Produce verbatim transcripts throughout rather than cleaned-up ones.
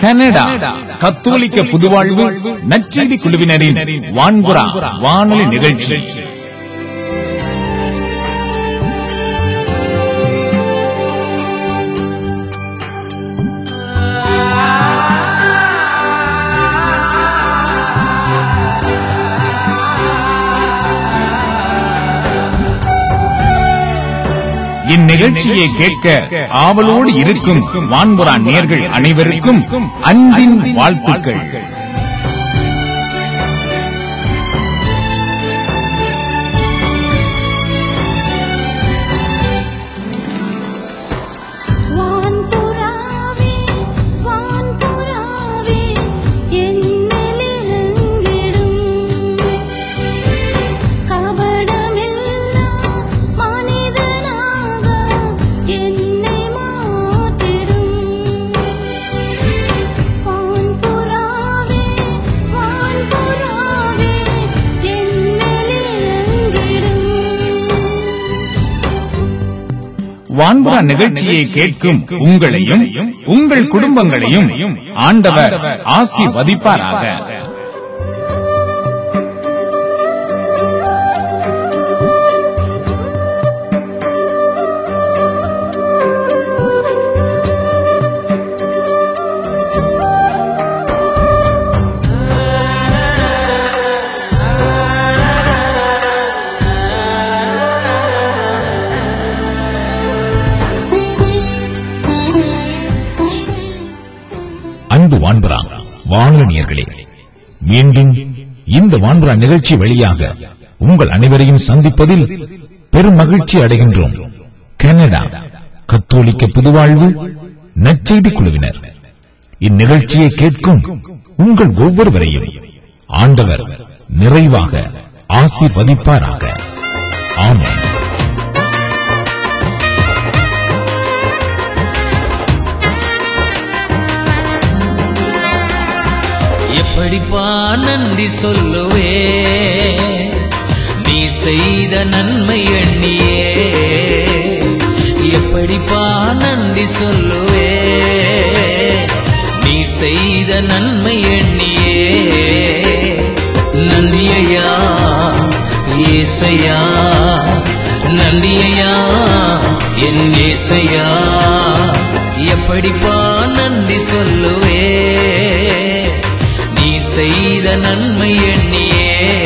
Canada கத்தோலிக்க புதுவாழ்வு நற்செய்தி குழுவினரின் வான்புறா வானொலி நிகழ்ச்சி. இந்நிகழ்ச்சியை கேட்க ஆவலோடு இருக்கும் வான்புறா நேயர்கள் அனைவருக்கும் அன்பின் வாழ்த்துக்கள். வான்புறா நிகழ்ச்சியை கேட்கும் உங்களையும் உங்கள் குடும்பங்களையும் ஆண்டவர் ஆசீர்வதிப்பாராக. வான்புறா வானொலி நேயர்களே, மீண்டும் இந்த வான்புறா நிகழ்ச்சி வழியாக உங்கள் அனைவரையும் சந்திப்பதில் பெரும் மகிழ்ச்சி அடைகின்றோம். கனடா கத்தோலிக்க புதுவாழ்வு நற்செய்தி குழுவினர் இந்நிகழ்ச்சியை கேட்கும் உங்கள் ஒவ்வொருவரையும் ஆண்டவர் நிறைவாக ஆசீர்வதிப்பாராக. ஆமென். எப்படிப்பா நன்றி சொல்லுவே நீ செய்த நன்மை எண்ணியே, எப்படிப்பா நன்றி சொல்லுவே நீ செய்த நன்மை எண்ணியே. நன்றியா ஏசையா, நன்றியா என் ஏசையா, எப்படிப்பா நன்றி சொல்லுவே செய்த நன்மை எண்ணியே.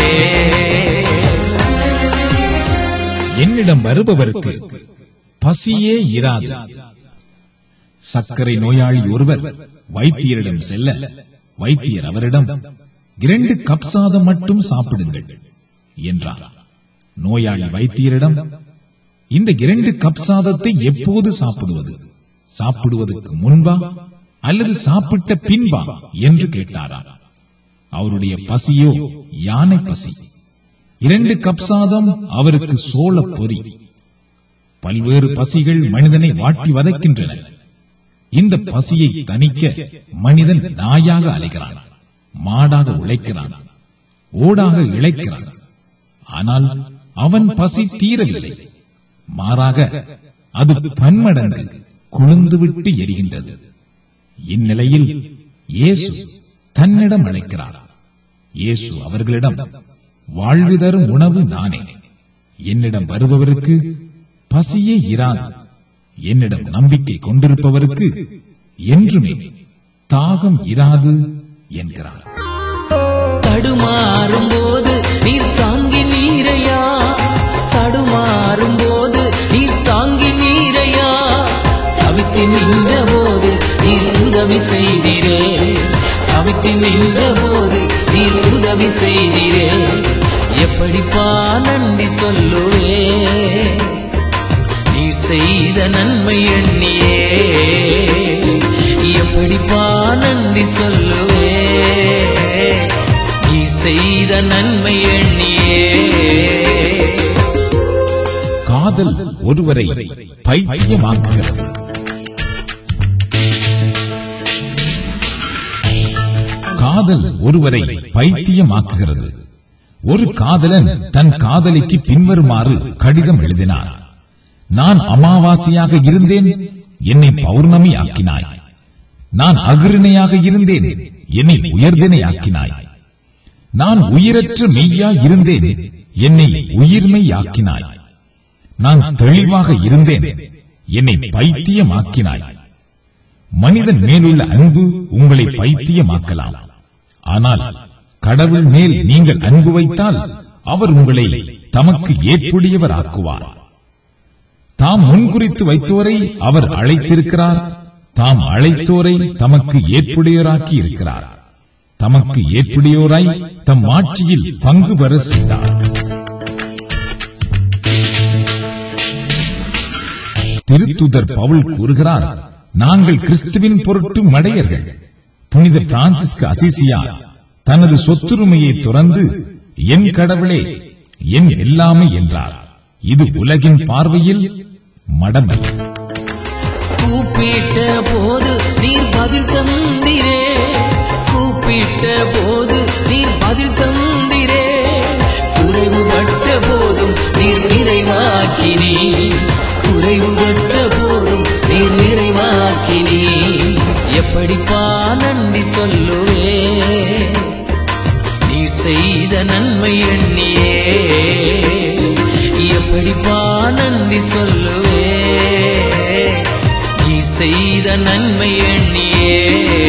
என்னிடம் வருபவருக்கு பசியே இராது. சர்க்கரை நோயாளி ஒருவர் வைத்தியரிடம் செல்ல, வைத்தியர் அவரிடம் இரண்டு கப் சாதம் மட்டும் சாப்பிடுங்கள் என்றார். நோயாளி வைத்தியரிடம், இந்த இரண்டு கப் சாதத்தை எப்போது சாப்பிடுவது? சாப்பிடுவதற்கு முன்பா அல்லது சாப்பிட்ட பின்பா என்று கேட்டாரா. அவருடைய பசியோ யானை பசி. இரண்டு கப் சாதம் அவருக்கு சோள பொறி. பல்வேறு பசிகள் மனிதனை வாட்டி வதைக்கின்றன. இந்த பசியை தணிக்க மனிதன் நாயாக அலைகிறான், மாடாக உழைக்கிறான், ஓடாக இழைக்கிறான். ஆனால் அவன் பசி தீரவில்லை. மாறாக அது பன்மடங்கு குளிர்ந்துவிட்டு எரிகின்றது. இந்நிலையில் இயேசு தன்னிடம் அழைக்கிறார். இயேசு அவர்களிடம், வாழ்வு தரும் உணவு நானே. என்னிடம் வருபவருக்கு பசியே இராது. என்னிடம் நம்பிக்கை கொண்டிருப்பவருக்கு என்றுமே தாகம் இராது என்கிறார். தடுமாறும் போது நீர் தாங்கி நீரையா, தடுமாறும் போது நீர் தாங்கி நீரையா, தவித்து நின்ற போது நீர் உதவி செய்தீரே, தவித்து நின்ற போது நீர் உதவி செய்தீரே. எப்படிப்பா நன்றி சொல்லுவே நீ செய்த நன்மை எண்ணியே, எப்படிப்பா நன்றி சொல்லுவே நீ செய்த நன்மை எண்ணியே. காதல் ஒருவரை பைத்தியமாக்குகிறது. காதல் ஒருவரை பைத்தியமாக்குகிறது. ஒரு காதலன் தன் காதலிக்கு பின்வருமாறு கடிதம் எழுதினார். நான் அமாவாசையாக இருந்தேன், என்னை பௌர்ணமி ஆக்கினாய். நான் அகிருணையாக இருந்தேன், என்னை உயர்தினையாக்கினாய். நான் உயிரற்ற மெய்யாய் இருந்தேன், என்னை உயிர்மையாக்கினாய். நான் தெளிவாக இருந்தேன், என்னை பைத்தியமாக்கினாய். மனிதன் மேலுள்ள அன்பு உங்களை பைத்தியமாக்கலாம். ஆனால் கடவுள் மேல் நீங்கள் அன்பு வைத்தால் அவர் உங்களை தமக்கு ஏற்புடையவர் ஆக்குவார். தாம் முன்குறித்து வைத்தோரை அவர் அழைத்திருக்கிறார். தாம் அழைத்தோரை தமக்கு ஏற்புடையோராக்கி இருக்கிறார். தமக்கு ஏற்புடையோராய் தம் ஆட்சியில் பங்கு பெற செய்தார். திருத்துதர் பவுல் கூறுகிறார், நாங்கள் கிறிஸ்துவின் பொருட்டு மடையர்கள். புனித பிரான்சிஸ்கு அசிசியா தனது சொத்துரிமையை துறந்து என் கடவுளே, என் எல்லாமே என்றார். இது உலகின் பார்வையில் மடமை. கூப்பிட்ட போது நீர் பதில் தந்திரே, கூப்பிட்ட போது நீர் பதில் தந்திரே, குறைவுபட்ட போதும் நீர் நிறைவாக்கினீ, குறைவுபட்ட போதும் நீர் நிறைவாக்கினீ. எப்படிப்பா நன்றி சொல்லுவே, நீ செய்த நன்மை எண்ணியே. எப்படிப்பா நன்றி சொல்லுவே, நீ செய்த நன்மை எண்ணியே.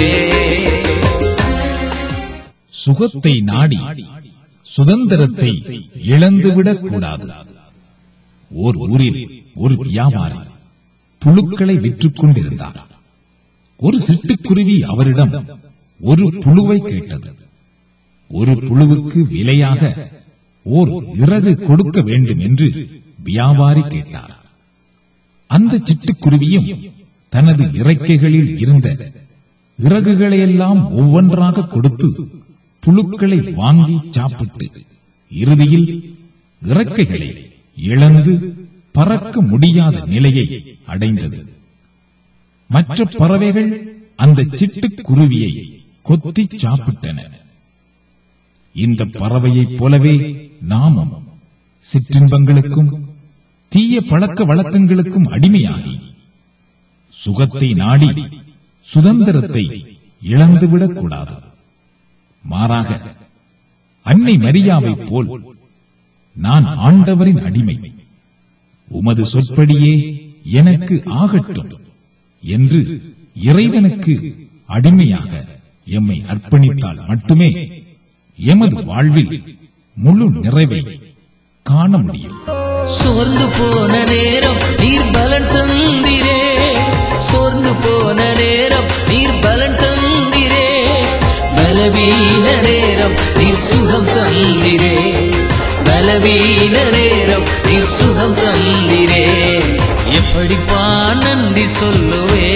சுகத்தை நாடி சுதந்திரத்தை இழந்துவிடக் கூடாது. ஓர் ஊரில் ஒரு வியாபாரி புழுக்களை விற்றுக் கொண்டிருந்தார். ஒரு சிட்டுக்குருவி அவரிடம் ஒரு புழுவை கேட்டது. ஒரு புழுவுக்கு விலையாக ஓர் இறகு கொடுக்க வேண்டும் என்று வியாபாரி கேட்டார். அந்த சிட்டுக்குருவியும் தனது இறக்கைகளில் இருந்த இறகுகளையெல்லாம் ஒவ்வொன்றாக கொடுத்து புழுக்களை வாங்கி சாப்பிட்டு இறுதியில் இறக்கைகளை இழந்து பறக்க முடியாத நிலையை அடைந்தது. மற்ற பறவைகள் அந்த சிட்டுக்குருவியை கொத்தி சாப்பிட்டன. இந்த பறவையைப் போலவே நாமும் சிற்றின்பங்களுக்கும் தீய பழக்க வழக்கங்களுக்கும் அடிமையாகி சுகத்தை நாடி சுதந்திரத்தை இழந்துவிடக் கூடாது. மாறாக அன்னை மரியாவைப் போல் நான் ஆண்டவரின் அடிமை, உமது சொற்படியே எனக்கு ஆகட்டும் என்று இறைவனுக்கு அடிமையாக எம்மை அர்ப்பணித்தால் மட்டுமே எமது வாழ்வில் முழு நிறைவை காண முடியும். சோர்ந்து போன நேரம் நீர் பலன் தந்திரே, சோர்ந்து போன நேரம் நீர் பலன் தந்திரே, பலவீன நேரம் நீர் சுகம் தந்திரே, பலவீன நேரம் நீர் சுகம் தந்திரே. எப்படிப்பா நன்றி சொல்லுவே,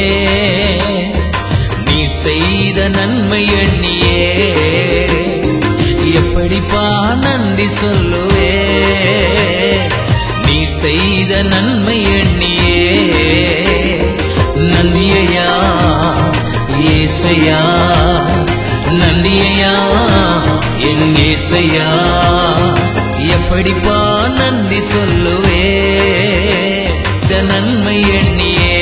நீர் செய்த நன்மை எண்ணியே. எப்படிப்பா நன்றி சொல்லுவே, நீர் செய்த நன்மை எண்ணியே. நன்றியா ஏசையா, நன்றியா என் ஏசையா. எப்படிப்பா நன்றி சொல்லுவே, நன்மை எண்ணியே.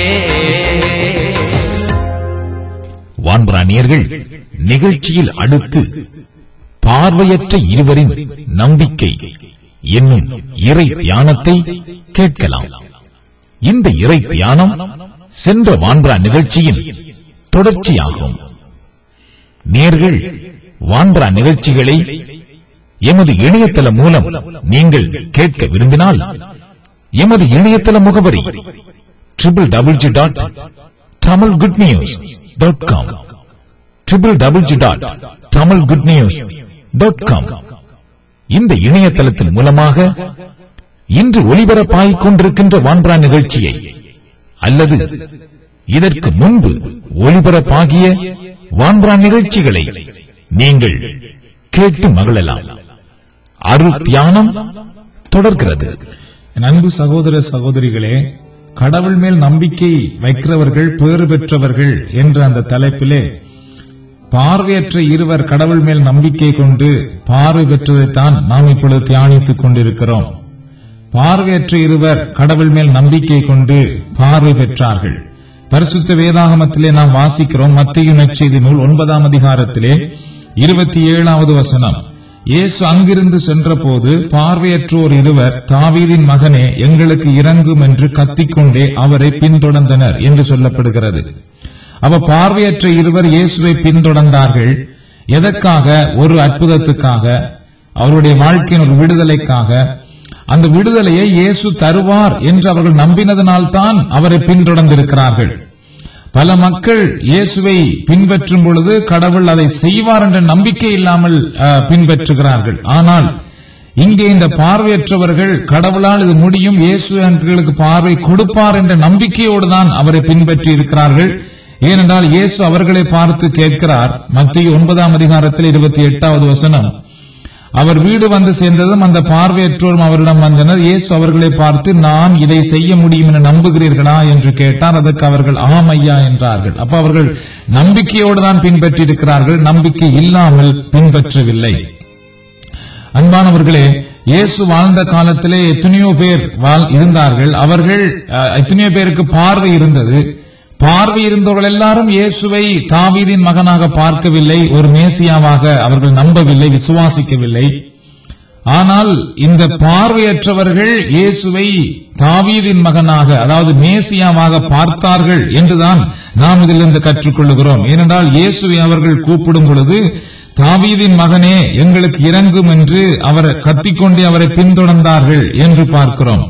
வான்பிராணியர்கள் நிகழ்ச்சியில் அடுத்து பார்வையற்ற இருவரின் நம்பிக்கை என்னும் இறை தியானத்தை கேட்கலாம். இந்த இறை தியானம் சென்ற வான்பரா நிகழ்ச்சியின் தொடர்ச்சியாகும். நேர்கள் வான்பரா நிகழ்ச்சிகளை எமது இணையதளம் மூலம் நீங்கள் கேட்க விரும்பினால் எமது இணையதள முகவரி triple double G dot Tamil good news dot com triple double G dot Tamil good news dot com. இந்த இணையதளத்தின் மூலமாக இன்று ஒலிபரப்பாகிக் கொண்டிருக்கின்ற வான்பரா நிகழ்ச்சியை அல்லது இதற்கு முன்பு ஒலிபரப்பாகிய வான்பரா நிகழ்ச்சிகளை நீங்கள் கேட்டு மகிழலாம். அருள் தியானம் தொடர்கிறது. அன்பு சகோதர சகோதரிகளே, கடவுள் மேல் நம்பிக்கை வைக்கிறவர்கள் பேறு பெற்றவர்கள் என்ற அந்த தலைப்பிலே பார்வையற்ற இருவர் கடவுள் மேல் நம்பிக்கை கொண்டு பார்வை பெற்றதைத்தான் நாம் இப்பொழுது தியானித்துக் கொண்டிருக்கிறோம். பார்வையற்ற இருவர் கடவுள் மேல் நம்பிக்கை கொண்டு பார்வை பெற்றார்கள். பரிசுத்த வேதாகமத்திலே நாம் வாசிக்கிறோம். மத்தேயு நற்செய்தி நூல் ஒன்பதாம் அதிகாரத்திலே இருபத்தி ஏழாவது வசனம். இயேசு அங்கிருந்து சென்றபோது பார்வையற்றோர் இருவர், தாவீதின் மகனே எங்களுக்கு இரங்கும் என்று கத்திக்கொண்டே அவரை பின்தொடர்ந்தனர் என்று சொல்லப்படுகிறது. அவ பார்வையற்ற இருவர் இயேசுவை பின்தொடர்ந்தார்கள். எதற்காக? ஒரு அற்புதத்துக்காக, அவருடைய வாழ்க்கையின் ஒரு விடுதலைக்காக. அந்த விடுதலையை இயேசு தருவார் என்று அவர்கள் நம்பினதனால்தான் அவரை பின்தொடர்ந்திருக்கிறார்கள். பல மக்கள் இயேசுவை பின்பற்றும் பொழுது கடவுள் அதை செய்வார் என்ற நம்பிக்கை இல்லாமல் பின்பற்றுகிறார்கள். ஆனால் இங்கே இந்த பார்வையற்றவர்கள் கடவுளால் இது முடியும், இயேசு எங்களுக்கு பார்வை கொடுப்பார் என்ற நம்பிக்கையோடு தான் அவரை பின்பற்றி இருக்கிறார்கள். ஏனென்றால் இயேசு அவர்களை பார்த்து கேட்கிறார். மத்தேயு ஒன்பதாம் அதிகாரத்தில் இருபத்தி எட்டாவது வசனம். அவர் வீடு வந்து சேர்ந்ததும் அந்த பார்வையற்றோரும் அவரிடம் வந்தனர். இயேசு அவர்களை பார்த்து, நான் இதை செய்ய முடியும் என நம்புகிறீர்களா என்று கேட்டார். அதற்கு அவர்கள் ஆம் ஐயா என்றார்கள். அப்ப அவர்கள் நம்பிக்கையோடு தான் பின்பற்றி இருக்கிறார்கள், நம்பிக்கை இல்லாமல் பின்பற்றவில்லை. அன்பானவர்களே, இயேசு வாழ்ந்த காலத்திலே எத்தனையோ பேர் இருந்தார்கள். அவர்கள் எத்தனையோ பேருக்கு பார்வை இருந்தது. பார்வை இருந்தவர்கள் எல்லாரும் இயேசுவை தாவீதின் மகனாக பார்க்கவில்லை, ஒரு மேசியாவாக அவர்கள் நம்பவில்லை, விசுவாசிக்கவில்லை. ஆனால் இந்த பார்வையற்றவர்கள் இயேசுவை தாவீதின் மகனாக, அதாவது மேசியாவாக பார்த்தார்கள் என்றுதான் நாம் இதிலிருந்து கற்றுக்கொள்கிறோம். ஏனென்றால் இயேசுவை அவர்கள் கூப்பிடும் பொழுது, தாவீதின் மகனே எங்களுக்கு இரங்கும் என்று அவர் கத்திக்கொண்டே அவரை பின்தொடர்ந்தார்கள் என்று பார்க்கிறோம்.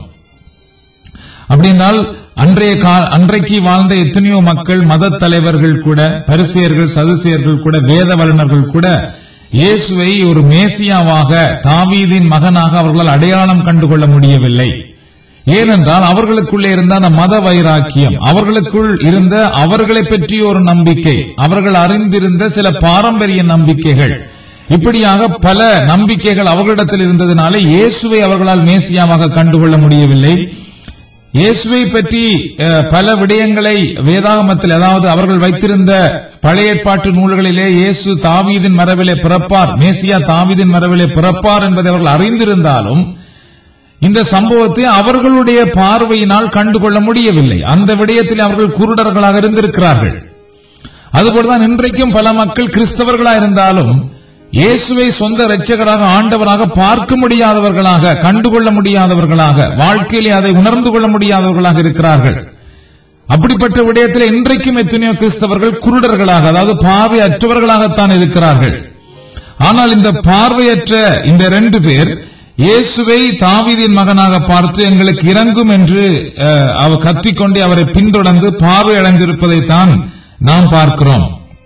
அப்படின்னால் அன்றைய அன்றைக்கு வாழ்ந்த எத்தனையோ மக்கள், மத தலைவர்கள் கூட, பரிசேயர்கள், சதுசேயர்கள் கூட, வேத வல்லுநர்கள் கூட இயேசுவை ஒரு மேசியாவாக, தாவீதின் மகனாக அவர்களால் அடையாளம் கண்டுகொள்ள முடியவில்லை. ஏனென்றால் அவர்களுக்குள்ளே இருந்த அந்த மத வைராக்கியம், அவர்களுக்குள் இருந்த அவர்களை பற்றிய ஒரு நம்பிக்கை, அவர்கள் அறிந்திருந்த சில பாரம்பரிய நம்பிக்கைகள், இப்படியாக பல நம்பிக்கைகள் அவர்களிடத்தில் இருந்ததினாலே இயேசுவை அவர்களால் மேசியாவாக கண்டுகொள்ள முடியவில்லை. இயேசுவை பற்றி பல விடயங்களை வேதாகமத்தில், அதாவது அவர்கள் வைத்திருந்த பழைய ஏற்பாட்டு நூல்களிலே இயேசு தாவீதின் மரபிலே பிறப்பார், மேசியா தாவீதின் மரபிலே பிறப்பார் என்பதை அவர்கள் அறிந்திருந்தாலும் இந்த சம்பவத்தை அவர்களுடைய பார்வையினால் கண்டுகொள்ள முடியவில்லை. அந்த விடயத்தில் அவர்கள் குருடர்களாக இருந்திருக்கிறார்கள். அதுபோலதான் இன்றைக்கும் பல மக்கள் கிறிஸ்தவர்களாக இருந்தாலும் இயேசுவை சொந்த இரட்சகராக, ஆண்டவராக பார்க்க முடியாதவர்களாக, கண்டுகொள்ள முடியாதவர்களாக, வாழ்க்கையிலே அதை உணர்ந்து கொள்ள முடியாதவர்களாக இருக்கிறார்கள். அப்படிப்பட்ட விடயத்தில் இன்றைக்கும் எத்தனையோ கிறிஸ்தவர்கள் குருடர்களாக, அதாவது பார்வையற்றவர்களாகத்தான் இருக்கிறார்கள். ஆனால் இந்த பார்வையற்ற இந்த ரெண்டு பேர் இயேசுவை தாவீதின் மகனாக பார்த்து எங்களுக்கு இரங்கும் என்று அவர் கத்திக்கொண்டே அவரை பின்தொடர்ந்து பார்வையடைந்திருப்பதைத்தான் நாம் பார்க்கிறோம்.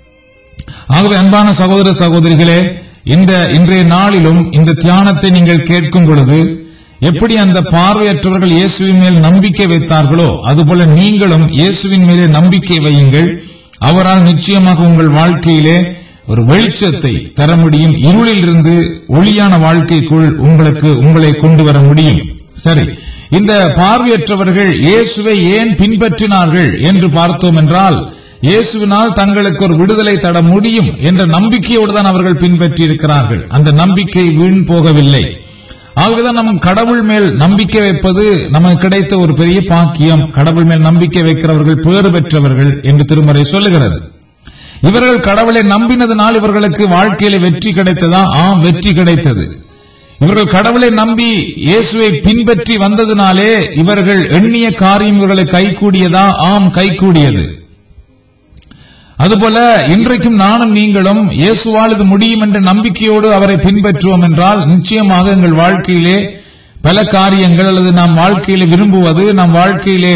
ஆகவே அன்பான சகோதர சகோதரிகளே, இந்த இன்றைய நாளிலும் இந்த தியானத்தை நீங்கள் கேட்கும் பொழுது எப்படி அந்த பார்வையற்றவர்கள் இயேசுவின் மேல் நம்பிக்கை வைத்தார்களோ அதுபோல நீங்களும் இயேசுவின் மேலே நம்பிக்கை வையுங்கள். அவரால் நிச்சயமாக உங்கள் வாழ்க்கையிலே ஒரு வெளிச்சத்தை தர முடியும். இருளில் இருந்து ஒளியான வாழ்க்கைக்குள் உங்களுக்கு உங்களை கொண்டு வர முடியும். சரி, இந்த பார்வையற்றவர்கள் இயேசுவை ஏன் பின்பற்றினார்கள் என்று பார்த்தோம் என்றால், இயேசுவினால் தங்களுக்கு ஒரு விடுதலை தர முடியும் என்ற நம்பிக்கையோடு தான் அவர்கள் பின்பற்றி இருக்கிறார்கள். அந்த நம்பிக்கை வீண் போகவில்லை. ஆகவேதான் நம் கடவுள் மேல் நம்பிக்கை வைப்பது நமக்கு கிடைத்த ஒரு பெரிய பாக்கியம். கடவுள் மேல் நம்பிக்கை வைக்கிறவர்கள் பேறு பெற்றவர்கள் என்று திருமறை சொல்லுகிறது. இவர்கள் கடவுளை நம்பினதனால் இவர்களுக்கு வாழ்க்கையில வெற்றி கிடைத்ததா? ஆம், வெற்றி கிடைத்தது. இவர்கள் கடவுளை நம்பி இயேசுவை பின்பற்றி வந்ததினாலே இவர்கள் எண்ணிய காரியம் இவர்களை கைகூடியதா? ஆம், கைகூடியது. அதுபோல இன்றைக்கும் நானும் நீங்களும் இயேசுவால் இது முடியும் என்ற நம்பிக்கையோடு அவரை பின்பற்றுவோம் என்றால் நிச்சயமாக எங்கள் வாழ்க்கையிலே பல காரியங்கள், அல்லது நாம் வாழ்க்கையிலே விரும்புவது, நம் வாழ்க்கையிலே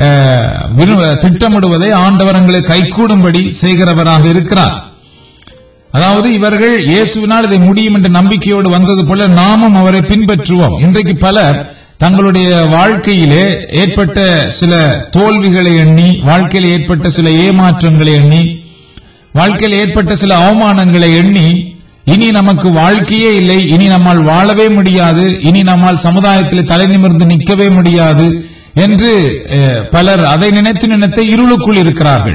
திட்டமிடுவதை ஆண்டவர் எங்களை கைகூடும்படி செய்கிறவராக இருக்கிறார். அதாவது இவர்கள் இயேசுவினால் இதை முடியும் என்ற நம்பிக்கையோடு வந்தது போல நாமும் அவரை பின்பற்றுவோம். இன்றைக்கு பலர் தங்களுடைய வாழ்க்கையிலே ஏற்பட்ட சில தோல்விகளை எண்ணி, வாழ்க்கையில் ஏற்பட்ட சில ஏமாற்றங்களை எண்ணி, வாழ்க்கையில் ஏற்பட்ட சில அவமானங்களை எண்ணி, இனி நமக்கு வாழ்க்கையே இல்லை, இனி நம்மால் வாழவே முடியாது, இனி நம்மால் சமுதாயத்தில் தலை நிமிர்ந்து நிற்கவே முடியாது என்று பலர் அதை நினைத்து நினைத்து இருளுக்குள் இருக்கிறார்கள்.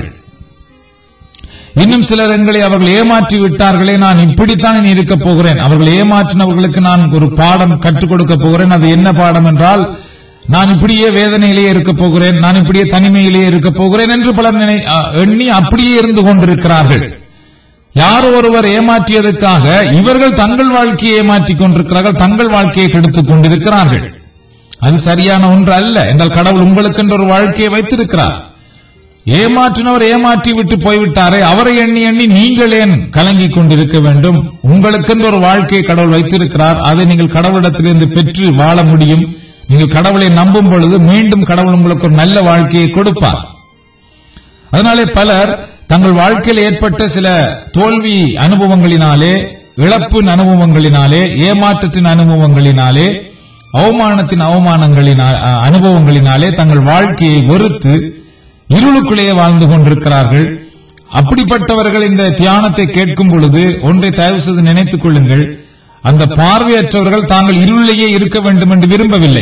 இன்னும் சிலர் எங்களை அவர்கள் ஏமாற்றி விட்டார்களே, நான் இப்படித்தான் இனி இருக்க போகிறேன், அவர்கள் ஏமாற்றினவர்களுக்கு நான் ஒரு பாடம் கற்றுக் கொடுக்க போகிறேன். அது என்ன பாடம் என்றால், நான் இப்படியே வேதனையிலேயே இருக்க போகிறேன், நான் இப்படியே தனிமையிலேயே இருக்க போகிறேன் என்று பலர் நினை எண்ணி அப்படியே இருந்து கொண்டிருக்கிறார்கள். யார் ஒருவர் ஏமாற்றியதற்காக இவர்கள் தங்கள் வாழ்க்கையை ஏமாற்றிக் கொண்டிருக்கிறார்கள், தங்கள் வாழ்க்கையை கெடுத்துக் கொண்டிருக்கிறார்கள். அது சரியான ஒன்று அல்ல. என்றால் கடவுள் உங்களுக்கு என்ற ஒரு வாழ்க்கையை வைத்திருக்கிறார். ஏமாற்றினவர் ஏமாற்றி விட்டு போய்விட்டாரே, அவரை எண்ணி எண்ணி நீங்கள் ஏன் கலங்கிக் கொண்டிருக்க வேண்டும்? உங்களுக்கென்று ஒரு வாழ்க்கையை கடவுள் வைத்திருக்கிறார். அதை நீங்கள் கடவுளிடத்திலிருந்து பெற்று வாழ முடியும். நீங்கள் கடவுளை நம்பும் பொழுது மீண்டும் கடவுள் உங்களுக்கு ஒரு நல்ல வாழ்க்கையை கொடுப்பார். அதனாலே பலர் தங்கள் வாழ்க்கையில் ஏற்பட்ட சில தோல்வி அனுபவங்களினாலே, இழப்பின் அனுபவங்களினாலே, ஏமாற்றத்தின் அனுபவங்களினாலே, அவமானத்தின் அவமானங்களினால் அனுபவங்களினாலே தங்கள் வாழ்க்கையை வெறுத்து இருளுக்குள்ளேயே வாழ்ந்து கொண்டிருக்கிறார்கள். அப்படிப்பட்டவர்கள் இந்த தியானத்தை கேட்கும் பொழுது ஒன்றை தயவு செய்து நினைத்துக் கொள்ளுங்கள். அந்த பார்வையற்றவர்கள் தாங்கள் இருளிலேயே இருக்க வேண்டும் என்று விரும்பவில்லை.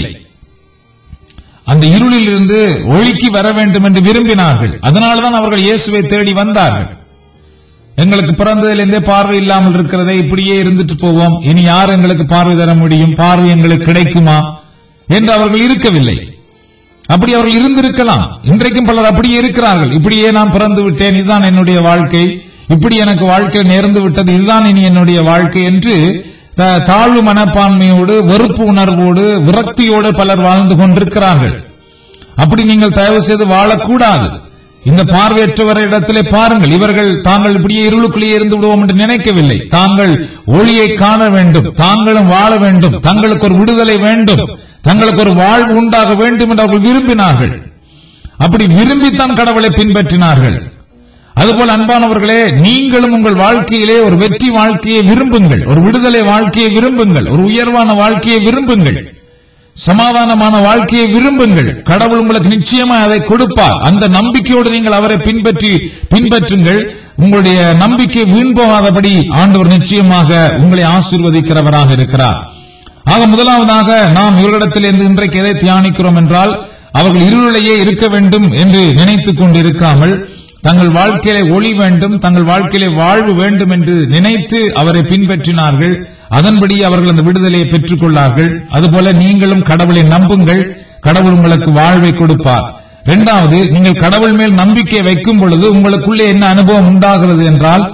அந்த இருளில் இருந்து ஒளிக்கு வர வேண்டும் என்று விரும்பினார்கள். அதனால்தான் அவர்கள் இயேசுவை தேடி வந்தார்கள். எங்களுக்கு பிறந்ததிலிருந்தே பார்வை இல்லாமல் இருக்கிறதே, இப்படியே இருந்துட்டு போவோம், இனி யார் எங்களுக்கு பார்வை தர முடியும், பார்வை எங்களுக்கு கிடைக்குமா என்று அவர்கள் இருக்கவில்லை. அப்படி அவர்கள் இருந்திருக்கலாம். இன்றைக்கும் பலர் அப்படியே இருக்கிறார்கள். இப்படியே நான் பிறந்து விட்டேன், இதுதான் என்னுடைய வாழ்க்கை, இப்படி எனக்கு வாழ்க்கை நேர்ந்து விட்டது, இதுதான் இனி என்னுடைய வாழ்க்கை என்று தாழ்வு மனப்பான்மையோடு, வெறுப்பு உணர்வோடு, விரக்தியோடு பலர் வாழ்ந்து கொண்டிருக்கிறார்கள். அப்படி நீங்கள் தயவு செய்து வாழக்கூடாது. இந்த பார்வையற்றவரிடத்திலே பாருங்கள். இவர்கள் தாங்கள் இப்படியே இருளுக்குள்ளேயே இருந்து விடுவோம் என்று நினைக்கவில்லை. தாங்கள் ஒளியை காண வேண்டும், தாங்களும் வாழ வேண்டும், தங்களுக்கு ஒரு விடுதலை வேண்டும், தங்களுக்கு ஒரு வாழ்வு உண்டாக வேண்டும் என்று அவர்கள் விரும்பினார்கள். அப்படி விரும்பித்தான் கடவுளை பின்பற்றினார்கள். அதுபோல் அன்பானவர்களே, நீங்களும் உங்கள் வாழ்க்கையிலே ஒரு வெற்றி வாழ்க்கையை விரும்புங்கள், ஒரு விடுதலை வாழ்க்கையை விரும்புங்கள், ஒரு உயர்வான வாழ்க்கையை விரும்புங்கள், சமாதானமான வாழ்க்கையை விரும்புங்கள். கடவுள் உங்களுக்கு நிச்சயமாக அதை கொடுப்பார். அந்த நம்பிக்கையோடு நீங்கள் அவரை பின்பற்றி பின்பற்றுங்கள். உங்களுடைய நம்பிக்கை வீண் போகாதபடி ஆண்டவர் நிச்சயமாக உங்களை ஆசீர்வதிக்கிறவராக இருக்கிறார். ஆக முதலாவதாக நாம் இவர்களிடத்திலிருந்து இன்றைக்கு எதை தியானிக்கிறோம் என்றால், அவர்கள் இருளிலேயே இருக்க வேண்டும் என்று நினைத்துக் கொண்டிருக்காமல் தங்கள் வாழ்க்கையிலே ஒளி வேண்டும், தங்கள் வாழ்க்கையிலே வாழ்வு வேண்டும் என்று நினைத்து அவரை பின்பற்றினார்கள். அதன்படி அவர்கள் அந்த விடுதலையை பெற்றுக் கொள்ளார்கள். அதுபோல நீங்களும் கடவுளை நம்புங்கள், கடவுள் உங்களுக்கு வாழ்வை கொடுப்பார். இரண்டாவது, நீங்கள் கடவுள் மேல் நம்பிக்கை வைக்கும் பொழுது உங்களுக்குள்ளே என்ன அனுபவம் உண்டாகிறது என்றால்,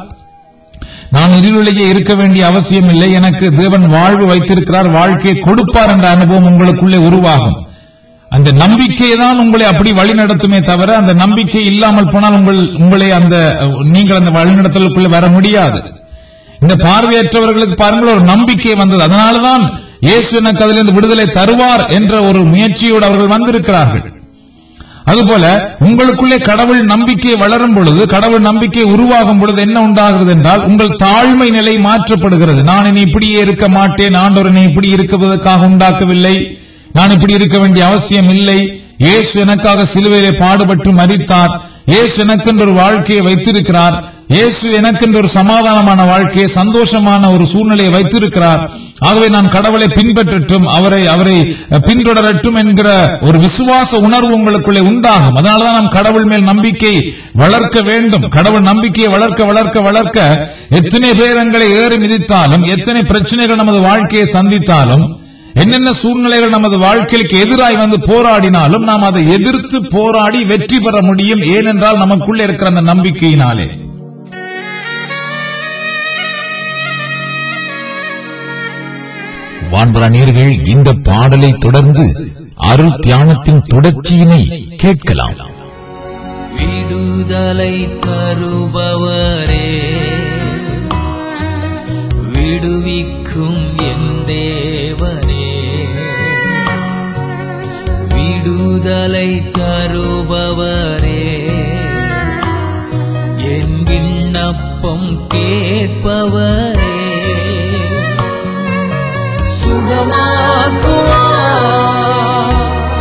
நான் இருளிலேயே இருக்க வேண்டிய அவசியம் இல்லை, எனக்கு தேவன் வாழ்வு வைத்திருக்கிறார், வாழ்க்கையை கொடுப்பார் என்ற அனுபவம் உங்களுக்குள்ளே உருவாகும். அந்த நம்பிக்கை தான் உங்களை அப்படி வழி நடத்துமே தவிர, அந்த நம்பிக்கை இல்லாமல் போனால் உங்கள் உங்களை அந்த நீங்கள் அந்த வழிநடத்தலுக்குள்ளே வர முடியாது. இந்த பார்வையற்றவர்களுக்கு பாருங்கள், ஒரு நம்பிக்கை வந்தது. அதனால்தான் இயேசு எனக்கு அதிலிருந்து விடுதலை தருவார் என்ற ஒரு முயற்சியோடு அவர்கள் வந்திருக்கிறார்கள். அதுபோல உங்களுக்குள்ளே கடவுள் நம்பிக்கை வளரும் பொழுது, கடவுள் நம்பிக்கை உருவாகும் பொழுது என்ன உண்டாகிறது என்றால், உங்கள் தாழ்மை நிலை மாற்றப்படுகிறது. நான் இனி இப்படியே இருக்க மாட்டேன், ஆண்டவர் என்னை இப்படி இருக்குவதற்காக உண்டாக்கவில்லை, நான் இப்படி இருக்க வேண்டிய அவசியம் இல்லை, இயேசு எனக்காக சிலுவையிலே பாடுபட்டு மரித்தார், இயேசு எனக்கென்று ஒரு வாழ்க்கையை வைத்திருக்கிறார், இயேசு எனக்கென்று ஒரு சமாதானமான வாழ்க்கையை, சந்தோஷமான ஒரு சூழ்நிலையை வைத்திருக்கிறார். ஆகவே நான் கடவுளை பின்பற்றட்டும், அவரை அவரை பின்தொடரட்டும் என்கிற ஒரு விசுவாச உணர்வு உங்களுக்குள்ளே உண்டாகும். அதனாலதான் நாம் கடவுள் மேல் நம்பிக்கை வளர்க்க வேண்டும். கடவுள் நம்பிக்கையை வளர்க்க வளர்க்க வளர்க்க எத்தனை பேர் எங்களை ஏறி மிதித்தாலும், எத்தனை பிரச்சனைகள் நமது வாழ்க்கையை சந்தித்தாலும், என்னென்ன சூழ்நிலைகள் நமது வாழ்க்கைக்கு எதிராய் வந்து போராடினாலும் நாம் அதை எதிர்த்து போராடி வெற்றி பெற முடியும். ஏனென்றால் நமக்குள்ளே இருக்கிற அந்த நம்பிக்கையினாலே. வான்பராணியர்கள் இந்த பாடலை தொடர்ந்து அருள் தியானத்தின் தொடர்ச்சியினை கேட்கலாம். விடுதலை தருபவரே, விடுவிக்கும் என் தேவனே, விடுதலை தருபவரே, என் விண்ணப்பம் கேட்பவரே, சுகமாக்குவார்,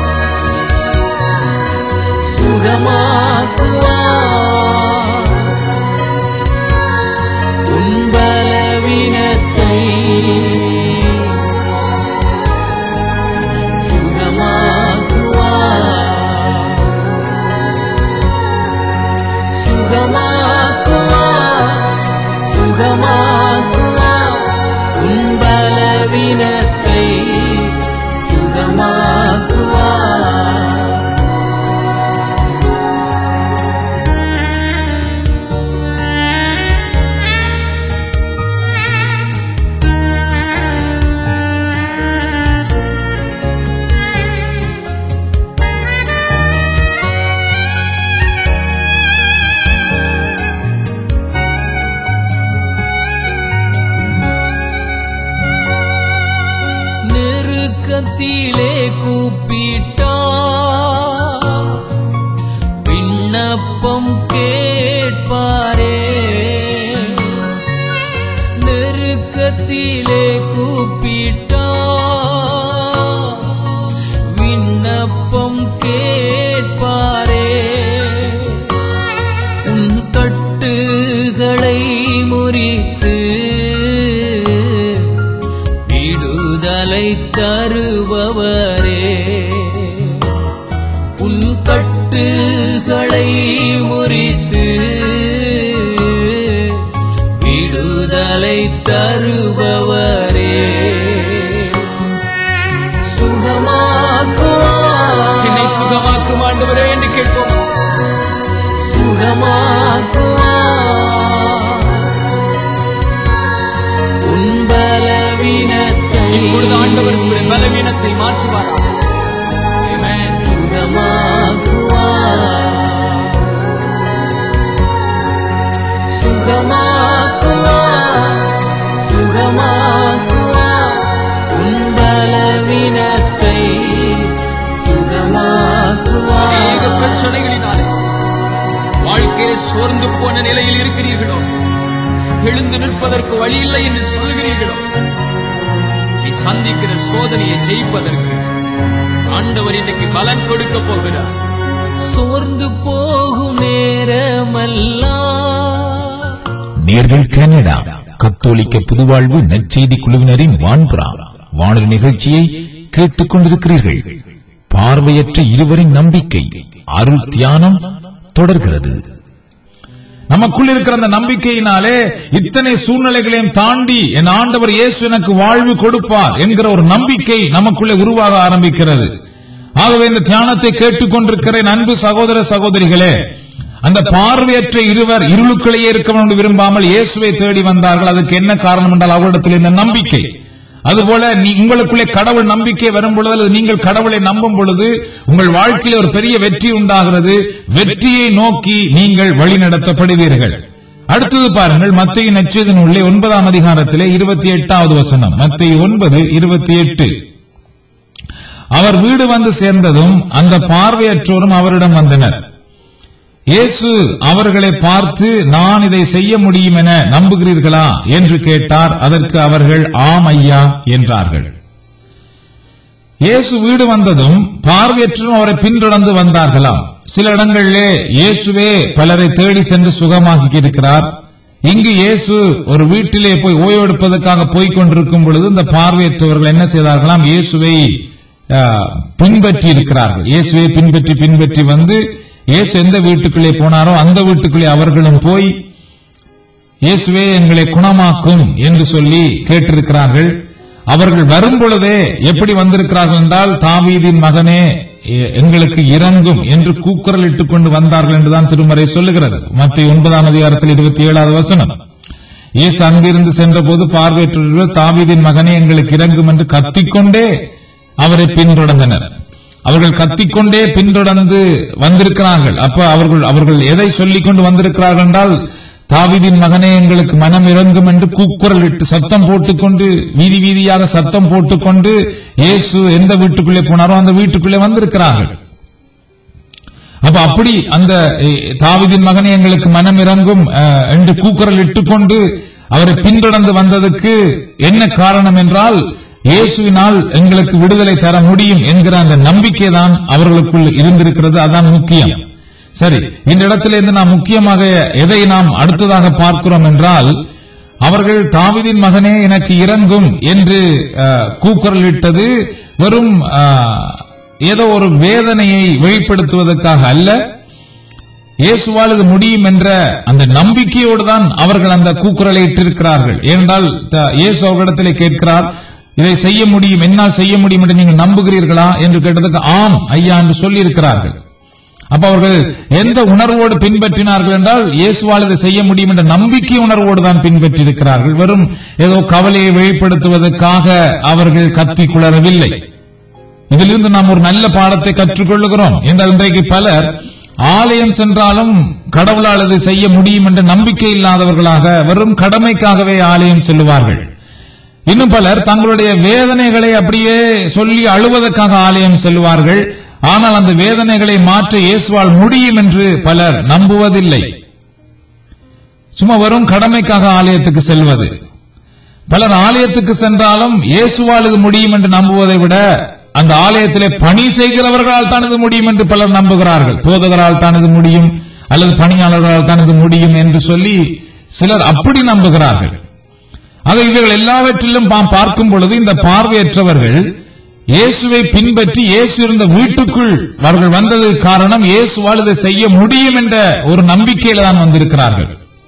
சுகமாக்குவார், உன் பலவீனத்தை சுகமாக்குவார், சுகமாக்குவார், சுகமாக்குவார், உன் பலவீனத்தை நெருக்கத்திலே கூப்பிட்டா விண்ணப்பம் கேட்பாரே. நெருக்கத்திலே கூப்பிட்டா விண்ணப்பம் கேட்பாரே. உன் கட்டுகளை முறித்து விடுதலை தருபவரே. உன் கட்டுகளை முறித்து விடுதலை தருபவரே. சுகமாக்குவார், என்னை சுகமாக்கும் ஆண்டவரே என்று கேட்போம். சுகமாக்குவார் உன் பலவீனத்தை. இப்பொழுது ஆண்டவர் உங்களுடைய பலவீனத்தை மாற்றுவாராக. சுகமாக்குவார் சுகமாக்குவார் சுகமாக்குவார் உன் பலவீனத்தை. சுகமாக்குவார். அநேக பிரச்சனைகளினாலே வாழ்க்கையில சோர்ந்து போன நிலையில் இருக்கிறீர்களோ, எழுந்து நிற்பதற்கு வழி இல்லை என்று சொல்கிறீர்களோ, நீ சந்திக்கிற சோதனையை ஜெயிப்பதற்கு ஆண்டவர் இன்றைக்கு பலன் கொடுக்க போகிறார். சோர்ந்து போகும் நேரமல்லாம் நேர்கள் கனடா கத்தோலிக்க புதுவாழ்வு நற்செய்தி குழுவினரின் வான்புறா வானொலி நிகழ்ச்சியை கேட்டுக் கொண்டிருக்கிறீர்கள். பார்வையற்ற இருவரின் நம்பிக்கை அருள் தியானம் தொடர்கிறது. நமக்குள் இருக்கிற அந்த நம்பிக்கையினாலே இத்தனை சூழ்நிலைகளையும் தாண்டி என் ஆண்டவர் இயேசு எனக்கு வாழ்வு கொடுப்பார் என்கிற ஒரு நம்பிக்கை நமக்குள்ளே உருவாக ஆரம்பிக்கிறது. ஆகவே இந்த தியானத்தை கேட்டுக்கொண்டிருக்கிற அன்பு சகோதர சகோதரிகளே, அந்த பார்வையற்ற இருவர் இருளுக்குள்ளேயே இருக்க வேண்டும் விரும்பாமல் இயேசுவை தேடி வந்தார்கள். அதுக்கு என்ன காரணம் என்றால் அவரிடத்தில் இந்த நம்பிக்கை. அதுபோல நீ உங்களுக்குள்ளே கடவுள் நம்பிக்கை வரும் பொழுது அல்லது நீங்கள் கடவுளை நம்பும் பொழுது உங்கள் வாழ்க்கையில் ஒரு பெரிய வெற்றி உண்டாகிறது. வெற்றியை நோக்கி நீங்கள் வழி நடத்தப்படுவீர்கள். அடுத்தது பாருங்கள், மத்தேயு நற்செய்தி நூலிலே ஒன்பதாம் அதிகாரத்திலே இருபத்தி எட்டாவது வசனம். மத்தேயு ஒன்பது இருபத்தி எட்டு. அவர் வீடு வந்து சேர்ந்ததும் அந்த பார்வையற்றோரும் அவரிடம் வந்தனர். இயேசு அவர்களை பார்த்து, நான் இதை செய்ய முடியும் என நம்புகிறீர்களா என்று கேட்டார். அதற்கு அவர்கள் ஆம் ஐயா என்றார்கள். இயேசு வீடு வந்ததும் பார்வையற்றோரும் அவரை பின்தொடர்ந்து வந்தார்களாம். சில இடங்களிலே இயேசுவே பலரை தேடி சென்று சுகமாக்கி இருக்கிறார். இங்கு இயேசு ஒரு வீட்டிலே போய் ஓய்வெடுப்பதற்காக போய்க் கொண்டிருக்கும் பொழுது இந்த பார்வையற்றவர்கள் என்ன செய்தார்களாம்? இயேசுவை பின்பற்றி இருக்கிறார்கள். இயேசுவை பின்பற்றி பின்பற்றி வந்து இயேசு எந்த வீட்டுக்குள்ளே போனாரோ அந்த வீட்டுக்குள்ளே அவர்களும் போய் இயேசுவே எங்களை குணமாக்கும் என்று சொல்லி கேட்டிருக்கிறார்கள். அவர்கள் வரும் பொழுதே எப்படி வந்திருக்கிறார்கள் என்றால், தாவீதின் மகனே எங்களுக்கு இறங்கும் என்று கூக்குரல் இட்டுக் கொண்டு வந்தார்கள் என்றுதான் திருமறை சொல்லுகிறது. மத்தேயு ஒன்பதாம் அதிகாரத்தில் இருபத்தி ஏழாவது வசனம். இயேசு அங்கிருந்து சென்ற போது பார்வையற்றவர்கள் தாவீதின் மகனே எங்களுக்கு இறங்கும் என்று கத்திக்கொண்டே அவரை பின்தொடர்ந்தனர். அவர்கள் கத்திக்கொண்டே பின்தொடர்ந்து வந்திருக்கிறார்கள். அப்ப அவர்கள் அவர்கள் எதை சொல்லிக் கொண்டு வந்திருக்கிறார்கள் என்றால், தாவீதின் மகனே எங்களுக்கு மனம் இறங்கும் என்று கூக்குரல் இட்டு சத்தம் போட்டுக்கொண்டு வீதி வீதியாக சத்தம் போட்டுக்கொண்டு இயேசு எந்த வீட்டுக்குள்ளே போனாரோ அந்த வீட்டுக்குள்ளே வந்திருக்கிறார்கள். அப்ப அப்படி அந்த தாவீதின் மகனே எங்களுக்கு மனம் இறங்கும் என்று கூக்குரல் இட்டுக்கொண்டு அவரை பின்தொடர்ந்து வந்ததுக்கு என்ன காரணம் என்றால், இயேசுவினால் எங்களுக்கு விடுதலை தர முடியும் என்கிற அந்த நம்பிக்கை தான் அவர்களுக்குள் இருந்திருக்கிறது. அதான் முக்கியம். சரி, இந்த இடத்திலிருந்து நாம் முக்கியமாக எதை நாம் அடுத்ததாக பார்க்கிறோம் என்றால், அவர்கள் தாவீதின் மகனே எனக்கு இறங்கும் என்று கூக்குரலிட்டது வெறும் ஏதோ ஒரு வேதனையை வெளிப்படுத்துவதற்காக அல்ல, இயேசுவால் இது முடியும் என்ற அந்த நம்பிக்கையோடு தான் அவர்கள் அந்த கூக்குரலை இட்டிருக்கிறார்கள். ஏனென்றால் இயேசு அவர்களிடத்திலே கேட்கிறார், இதை செய்ய முடியும், என்னால் செய்ய முடியும் என்று நீங்கள் நம்புகிறீர்களா என்று கேட்டதுக்கு ஆம் ஐயா என்று சொல்லி இருக்கிறார்கள். அப்ப அவர்கள் எந்த உணர்வோடு பின்பற்றினார்கள் என்றால், இயேசுவால் இதை செய்ய முடியும் என்ற நம்பிக்கை உணர்வோடு தான் பின்பற்றி இருக்கிறார்கள். வெறும் ஏதோ கவலையை வெளிப்படுத்துவதற்காக அவர்கள் கத்தி குளறவில்லை. இதிலிருந்து நாம் ஒரு நல்ல பாடத்தை கற்றுக்கொள்ளுகிறோம். என்றால் இன்றைக்கு பலர் ஆலயம் சென்றாலும் கடவுளால் இதை செய்ய முடியும் என்ற நம்பிக்கை இல்லாதவர்களாக வெறும் கடமைக்காகவே ஆலயம் செல்லுவார்கள். இன்னும் பலர் தங்களுடைய வேதனைகளை அப்படியே சொல்லி அழுவதற்காக ஆலயம் செல்வார்கள். ஆனால் அந்த வேதனைகளை மாற்ற இயேசுவால் முடியும் என்று பலர் நம்புவதில்லை. சும்மா வரும் கடமைக்காக ஆலயத்துக்கு செல்வது. பலர் ஆலயத்துக்கு சென்றாலும் இயேசுவால் இது முடியும் என்று நம்புவதை விட அந்த ஆலயத்திலே பணி செய்கிறவர்களால் தான் இது முடியும் என்று பலர் நம்புகிறார்கள். போதகரால் தான் இது முடியும் அல்லது பணியாளர்களால் தான் இது முடியும் என்று சொல்லி சிலர் அப்படி நம்புகிறார்கள். ஆக இவர்கள் எல்லாவற்றிலும் நாம் பார்க்கும் பொழுது இந்த பார்வையற்றவர்கள் இயேசுவை பின்பற்றி இயேசு இருந்த வீட்டுக்குள் அவர்கள் வந்ததற்கு காரணம் இயேசுவால் இதை செய்ய முடியும் என்ற ஒரு நம்பிக்கையில தான் வந்திருக்கிறார்கள்.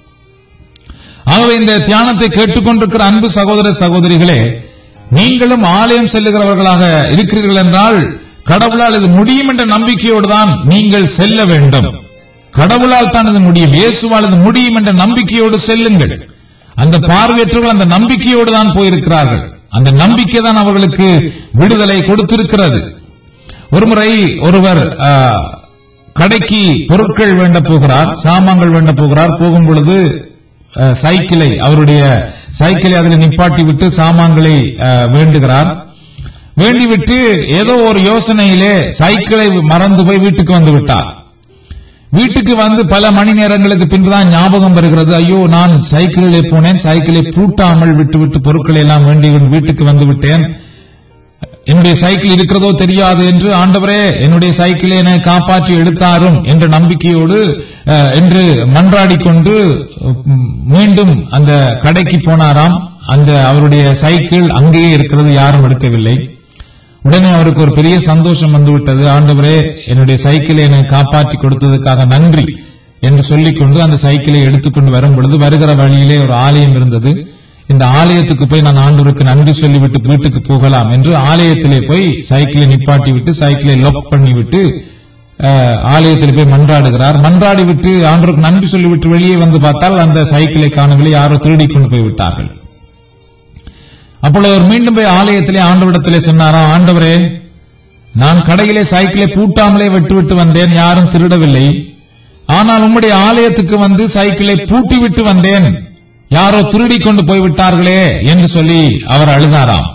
ஆகவே இந்த தியானத்தை கேட்டுக்கொண்டிருக்கிற அன்பு சகோதர சகோதரிகளே, நீங்களும் ஆலயம் செல்லுகிறவர்களாக இருக்கிறீர்கள் என்றால் கடவுளால் இது முடியும் என்ற நம்பிக்கையோடு தான் நீங்கள் செல்ல வேண்டும். கடவுளால் தான் இது முடியும், இயேசுவால் இது முடியும் என்ற நம்பிக்கையோடு செல்லுங்கள். அந்த பார்வையற்றவர்கள் அந்த நம்பிக்கையோடு தான் போயிருக்கிறார்கள். அந்த நம்பிக்கை தான் அவர்களுக்கு விடுதலை கொடுத்திருக்கிறது. ஒருமுறை ஒருவர் கடைக்கு பொருட்கள் வேண்ட போகிறார், சாமான்கள் வேண்ட போகிறார். போகும் பொழுது சைக்கிளை அவருடைய சைக்கிளை அதில் நிப்பாட்டி விட்டு சாமான்களை வேண்டுகிறார். வேண்டிவிட்டு ஏதோ ஒரு யோசனையிலே சைக்கிளை மறந்து போய் வீட்டுக்கு வந்து விட்டார். வீட்டுக்கு வந்து பல மணி நேரங்களுக்கு பின்புதான் ஞாபகம் வருகிறது, ஐயோ நான் சைக்கிளிலே போனேன், சைக்கிளை பூட்டாமல் விட்டுவிட்டு பொருட்களை எல்லாம் வேண்டி வீட்டுக்கு வந்து விட்டேன், என்னுடைய சைக்கிள் இருக்கிறதோ தெரியாது என்று ஆண்டவரே என்னுடைய சைக்கிளை என்னை காப்பாற்றி எடுத்தாரும் என்ற நம்பிக்கையோடு என்று மன்றாடிக்கொண்டு மீண்டும் அந்த கடைக்கு போனாராம். அந்த அவருடைய சைக்கிள் அங்கேயே இருக்கிறது, யாரும் எடுக்கவில்லை. உடனே அவருக்கு ஒரு பெரிய சந்தோஷம் வந்துவிட்டது. ஆண்டவரே என்னுடைய சைக்கிளை என்னை காப்பாற்றி கொடுத்ததுக்காக நன்றி என்று சொல்லிக்கொண்டு அந்த சைக்கிளை எடுத்துக்கொண்டு வரும் பொழுது வருகிற வழியிலே ஒரு ஆலயம் இருந்தது. இந்த ஆலயத்துக்கு போய் நான் ஆண்டவருக்கு நன்றி சொல்லிவிட்டு வீட்டுக்கு போகலாம் என்று ஆலயத்திலே போய் சைக்கிளை நிப்பாட்டி விட்டு சைக்கிளை லாக் பண்ணிவிட்டு ஆலயத்தில் போய் மன்றாடுகிறார். மன்றாடி விட்டு ஆண்டவருக்கு நன்றி சொல்லிவிட்டு வெளியே வந்து பார்த்தால் அந்த சைக்கிளை காணவில்லை, யாரோ திருடி கொண்டு போய் விட்டார்கள். அப்பொழுது அவர் மீண்டும் போய் ஆலயத்திலே ஆண்டவரிடத்திலே சொன்னாராம், ஆண்டவரே நான் கடையிலே சைக்கிளை பூட்டாமலே விட்டுவிட்டு வந்தேன், யாரும் திருடவில்லை. ஆனால் உம்முடைய ஆலயத்துக்கு வந்து சைக்கிளை பூட்டி விட்டு வந்தேன், யாரோ திருடி கொண்டு போய்விட்டார்களே என்று சொல்லி அவர் அழுதாராம்.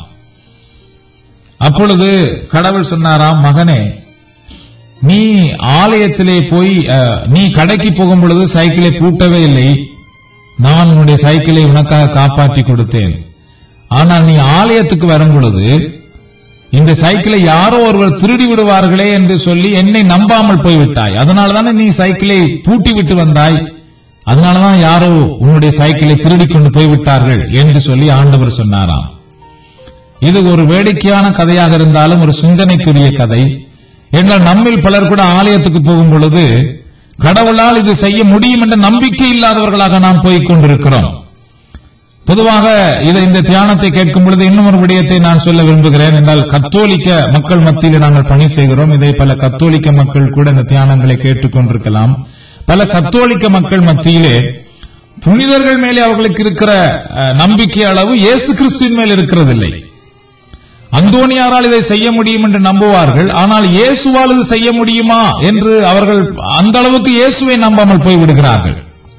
அப்பொழுது கடவுள் சொன்னாராம், மகனே நீ ஆலயத்திலே போய் நீ கடைக்கு போகும் பொழுது சைக்கிளை பூட்டவே இல்லை, நான் உன்னுடைய சைக்கிளை உனக்காக காப்பாற்றி கொடுத்தேன். ஆனால் நீ ஆலயத்துக்கு வரும் பொழுது இந்த சைக்கிளை யாரோ ஒருவர் திருடி விடுவார்களே என்று சொல்லி என்னை நம்பாமல் போய்விட்டாய், அதனாலதானே நீ சைக்கிளை பூட்டி விட்டு வந்தாய், அதனாலதான் யாரோ உன்னுடைய சைக்கிளை திருடி கொண்டு போய்விட்டார்கள் என்று சொல்லி ஆண்டவர் சொன்னாராம். இது ஒரு வேடிக்கையான கதையாக இருந்தாலும் ஒரு சிந்தனைக்குரிய கதை. என்றால் நம்மில் பலர் கூட ஆலயத்துக்கு போகும் பொழுது கடவுளால் இது செய்ய முடியும் என்ற நம்பிக்கை இல்லாதவர்களாக நாம் போய்க் கொண்டிருக்கிறோம். பொதுவாக இதை இந்த தியானத்தை கேட்கும் பொழுது இன்னும் ஒரு விடயத்தை நான் சொல்ல விரும்புகிறேன். என்றால் கத்தோலிக்க மக்கள் மத்தியில் நாங்கள் பணி செய்கிறோம். இதை பல கத்தோலிக்க மக்கள் கூட இந்த தியானங்களை கேட்டுக் கொண்டிருக்கலாம். பல கத்தோலிக்க மக்கள் மத்தியிலே புனிதர்கள் மேலே அவர்களுக்கு இருக்கிற நம்பிக்கை அளவு இயேசு கிறிஸ்துவின் மேல் இருக்கிறதில்லை. அந்தோனியாரால் இதை செய்ய முடியும் என்று நம்புவார்கள், ஆனால் இயேசுவால் இது செய்ய முடியுமா என்று அவர்கள் அந்த அளவுக்கு இயேசுவை நம்பாமல் போய்விடுகிறார்கள்.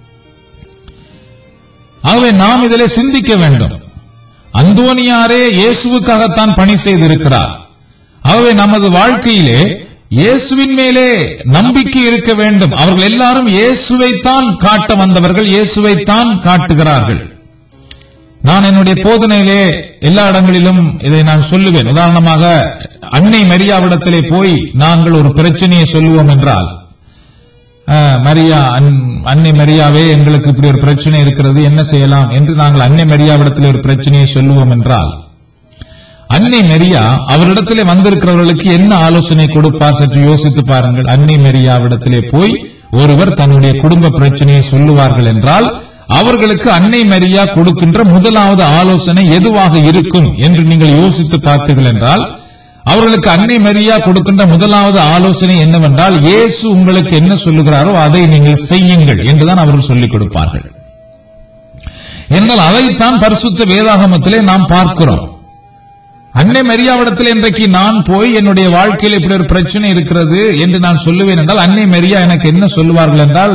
ஆகவே நாம் இதிலே சிந்திக்க வேண்டும். அந்தோனியாரே இயேசுவுக்காகத்தான் பணி செய்திருக்கிறார். ஆகவே நமது வாழ்க்கையிலே இயேசுவின் மேலே நம்பிக்கை இருக்க வேண்டும். அவர்கள் எல்லாரும் இயேசுவைத்தான் காட்ட வந்தவர்கள், இயேசுவைத்தான் காட்டுகிறார்கள். நான் என்னுடைய போதனையிலே எல்லா இடங்களிலும் இதை நான் சொல்லுவேன். உதாரணமாக அன்னை மரியாவிடத்திலே போய் நாங்கள் ஒரு பிரச்சனையை சொல்லுவோம் என்றால், மரியா அன்னை மரியாவே எங்களுக்கு இப்படி ஒரு பிரச்சனை இருக்கிறது, என்ன செய்யலாம் என்று நாங்கள் அன்னை மரியாவிடத்தில் ஒரு பிரச்சனையை சொல்லுவோம் என்றால், அன்னை மரியா அவரிடத்திலே வந்திருக்கிறவர்களுக்கு என்ன ஆலோசனை கொடுப்பார் சற்று யோசித்து பாருங்கள். அன்னை மரியாவிடத்திலே போய் ஒருவர் தன்னுடைய குடும்ப பிரச்சனையை சொல்லுவார்கள் என்றால் அவர்களுக்கு அன்னை மரியா கொடுக்கின்ற முதலாவது ஆலோசனை எதுவாக இருக்கும் என்று நீங்கள் யோசித்து பார்த்தீர்கள் என்றால், அவர்களுக்கு அன்னை மரியா கொடுக்கின்ற முதலாவது ஆலோசனை என்னவென்றால், இயேசு உங்களுக்கு என்ன சொல்லுகிறாரோ அதை நீங்கள் செய்யுங்கள் என்றுதான் அவர்கள் சொல்லிக் கொடுப்பார்கள். என்றால் அதைத்தான் பரிசுத்த வேதாகமத்திலே நாம் பார்க்கிறோம். அன்னை மரியாவிடத்தில் இன்றைக்கு நான் போய் என்னுடைய வாழ்க்கையில் இப்படி ஒரு பிரச்சனை இருக்கிறது என்று நான் சொல்லுவேன் என்றால், அன்னை மரியா எனக்கு என்ன சொல்லுவார்கள் என்றால்,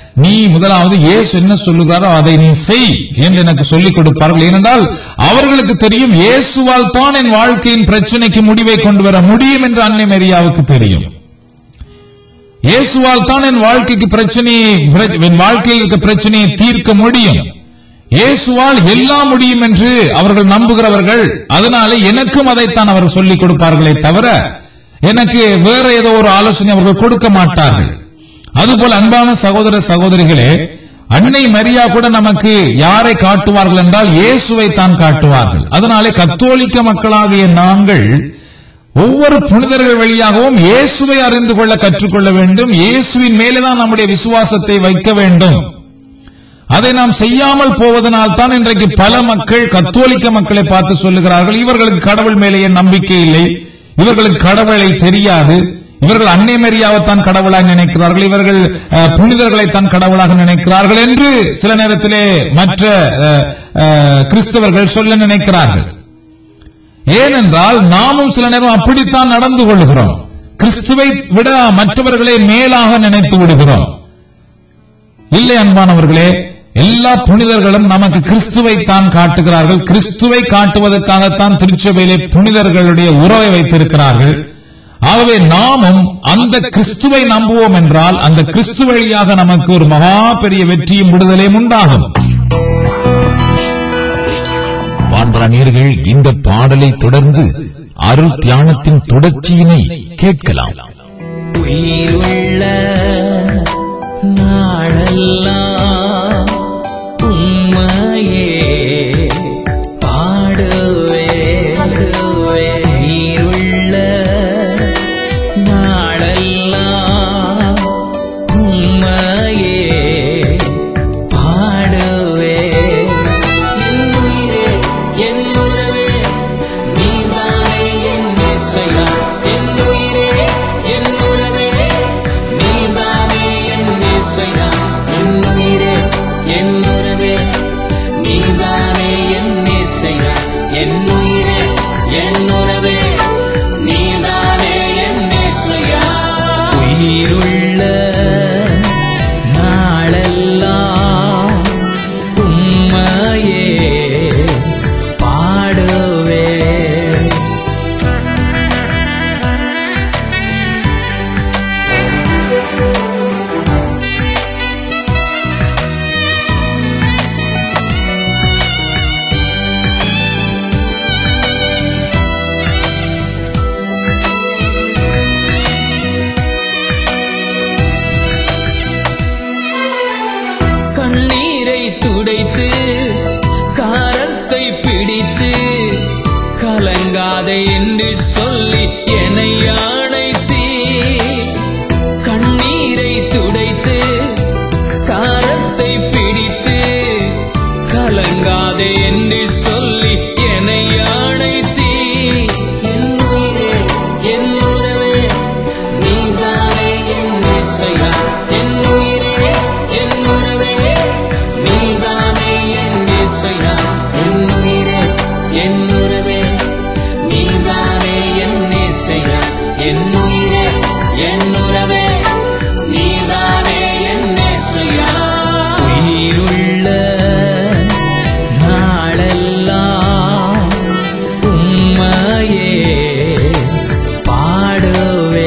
நீ முதலாவது இயேசு என்ன சொல்லுகிறாரோ அதை நீ செய் என்று எனக்கு சொல்லிக் கொடுப்பார்கள். ஏனென்றால் அவர்களுக்கு தெரியும் இயேசுவால் தான் என் வாழ்க்கையின் பிரச்சனைக்கு முடிவை கொண்டு வர முடியும் என்று அன்னை மரியாவுக்கு தெரியும். இயேசுவால் தான் என் வாழ்க்கைக்கு பிரச்சனையை என் வாழ்க்கையில் இருக்க பிரச்சனையை தீர்க்க முடியும். இயேசுவால் எல்லாம் முடியும் என்று அவர்கள் நம்புகிறவர்கள். அதனால எனக்கும் அதைத்தான் அவர்கள் சொல்லிக் கொடுப்பார்களே தவிர எனக்கு வேற ஏதோ ஒரு ஆலோசனை அவர்கள் கொடுக்க மாட்டார்கள். அதுபோல அன்பான சகோதர சகோதரிகளே, அன்னை மரியா கூட நமக்கு யாரை காட்டுவார்கள் என்றால் இயேசுவை தான் காட்டுவார்கள். அதனாலே கத்தோலிக்க மக்களாகிய நாங்கள் ஒவ்வொரு புனிதர்கள் வழியாகவும் இயேசுவை அறிந்து கொள்ள கற்றுக்கொள்ள வேண்டும். இயேசுவின் மேலேதான் நம்முடைய விசுவாசத்தை வைக்க வேண்டும். அதை நாம் செய்யாமல் போவதனால் தான் இன்றைக்கு பல மக்கள் கத்தோலிக்க மக்களை பார்த்து சொல்லுகிறார்கள், இவர்களுக்கு கடவுள் மேலேயே நம்பிக்கை இல்லை, இவர்களுக்கு கடவுளை தெரியாது, இவர்கள் அன்னை மரியாவைத்தான் கடவுளாக நினைக்கிறார்கள், இவர்கள் புனிதர்களைத்தான் கடவுளாக நினைக்கிறார்கள் என்று சில நேரத்திலே மற்ற கிறிஸ்தவர்கள் சொல்ல நினைக்கிறார்கள். ஏனென்றால் நாமும் சில நேரம் அப்படித்தான் நடந்து கொள்கிறோம். கிறிஸ்துவை விட மற்றவர்களை மேலாக நினைத்து விடுகிறோம். இல்லை அன்பானவர்களே, எல்லா புனிதர்களும் நமக்கு கிறிஸ்துவை தான் காட்டுகிறார்கள். கிறிஸ்துவை காட்டுவதற்காகத்தான் திருச்சபையிலே புனிதர்களுடைய உறவை வைத்திருக்கிறார்கள். ஆகவே நாமும் அந்த கிறிஸ்துவை நம்புவோம் என்றால் அந்த கிறிஸ்து வழியாக நமக்கு ஒரு மகா பெரிய வெற்றியும் விடுதலையும் உண்டாகும். வான்றானியர்கள் இந்த பாடலை தொடர்ந்து அருள் தியானத்தின் தொடர்ச்சியினை கேட்கலாம். உயிருள்ள நாளெல்லாம் உம்மையே பாடுவே, உயிருள்ள நாளெல்லாம் உம்மையே பாடுவே. என் உயிரே என் உறவே நீதானே என் இசையா, என் உயிரே என் உறவே நீதானே என் இசையா, என் உயிரே என் உறவே நீதானே என் இசையா, என் உயிரே என் உறவே நீதானே என் இசையா. உயிருள்ள நாளெல்லாம் உம்மையே பாடுவே. கண்ணீரை துடைத்து காரத்தை பிடித்து கலங்காதே என்று சொல்லி என்னை அணைத்தீ. கண்ணீரை துடைத்து காரத்தை பிடித்து கலங்காதே என்று சொல்லி என்னை அணைத்தீ. என் உயிரே என் உறவே நீதானே என் இசையா, என் உயிரே என் உறவே நீதானே என் இசையா, என் உயிரே என் உறவே நீதானே என் இசையா, என் உயிரே என் உறவே நீதானே என் இசையா. உயிருள்ள நாளெல்லாம் உம்மையே பாடுவே.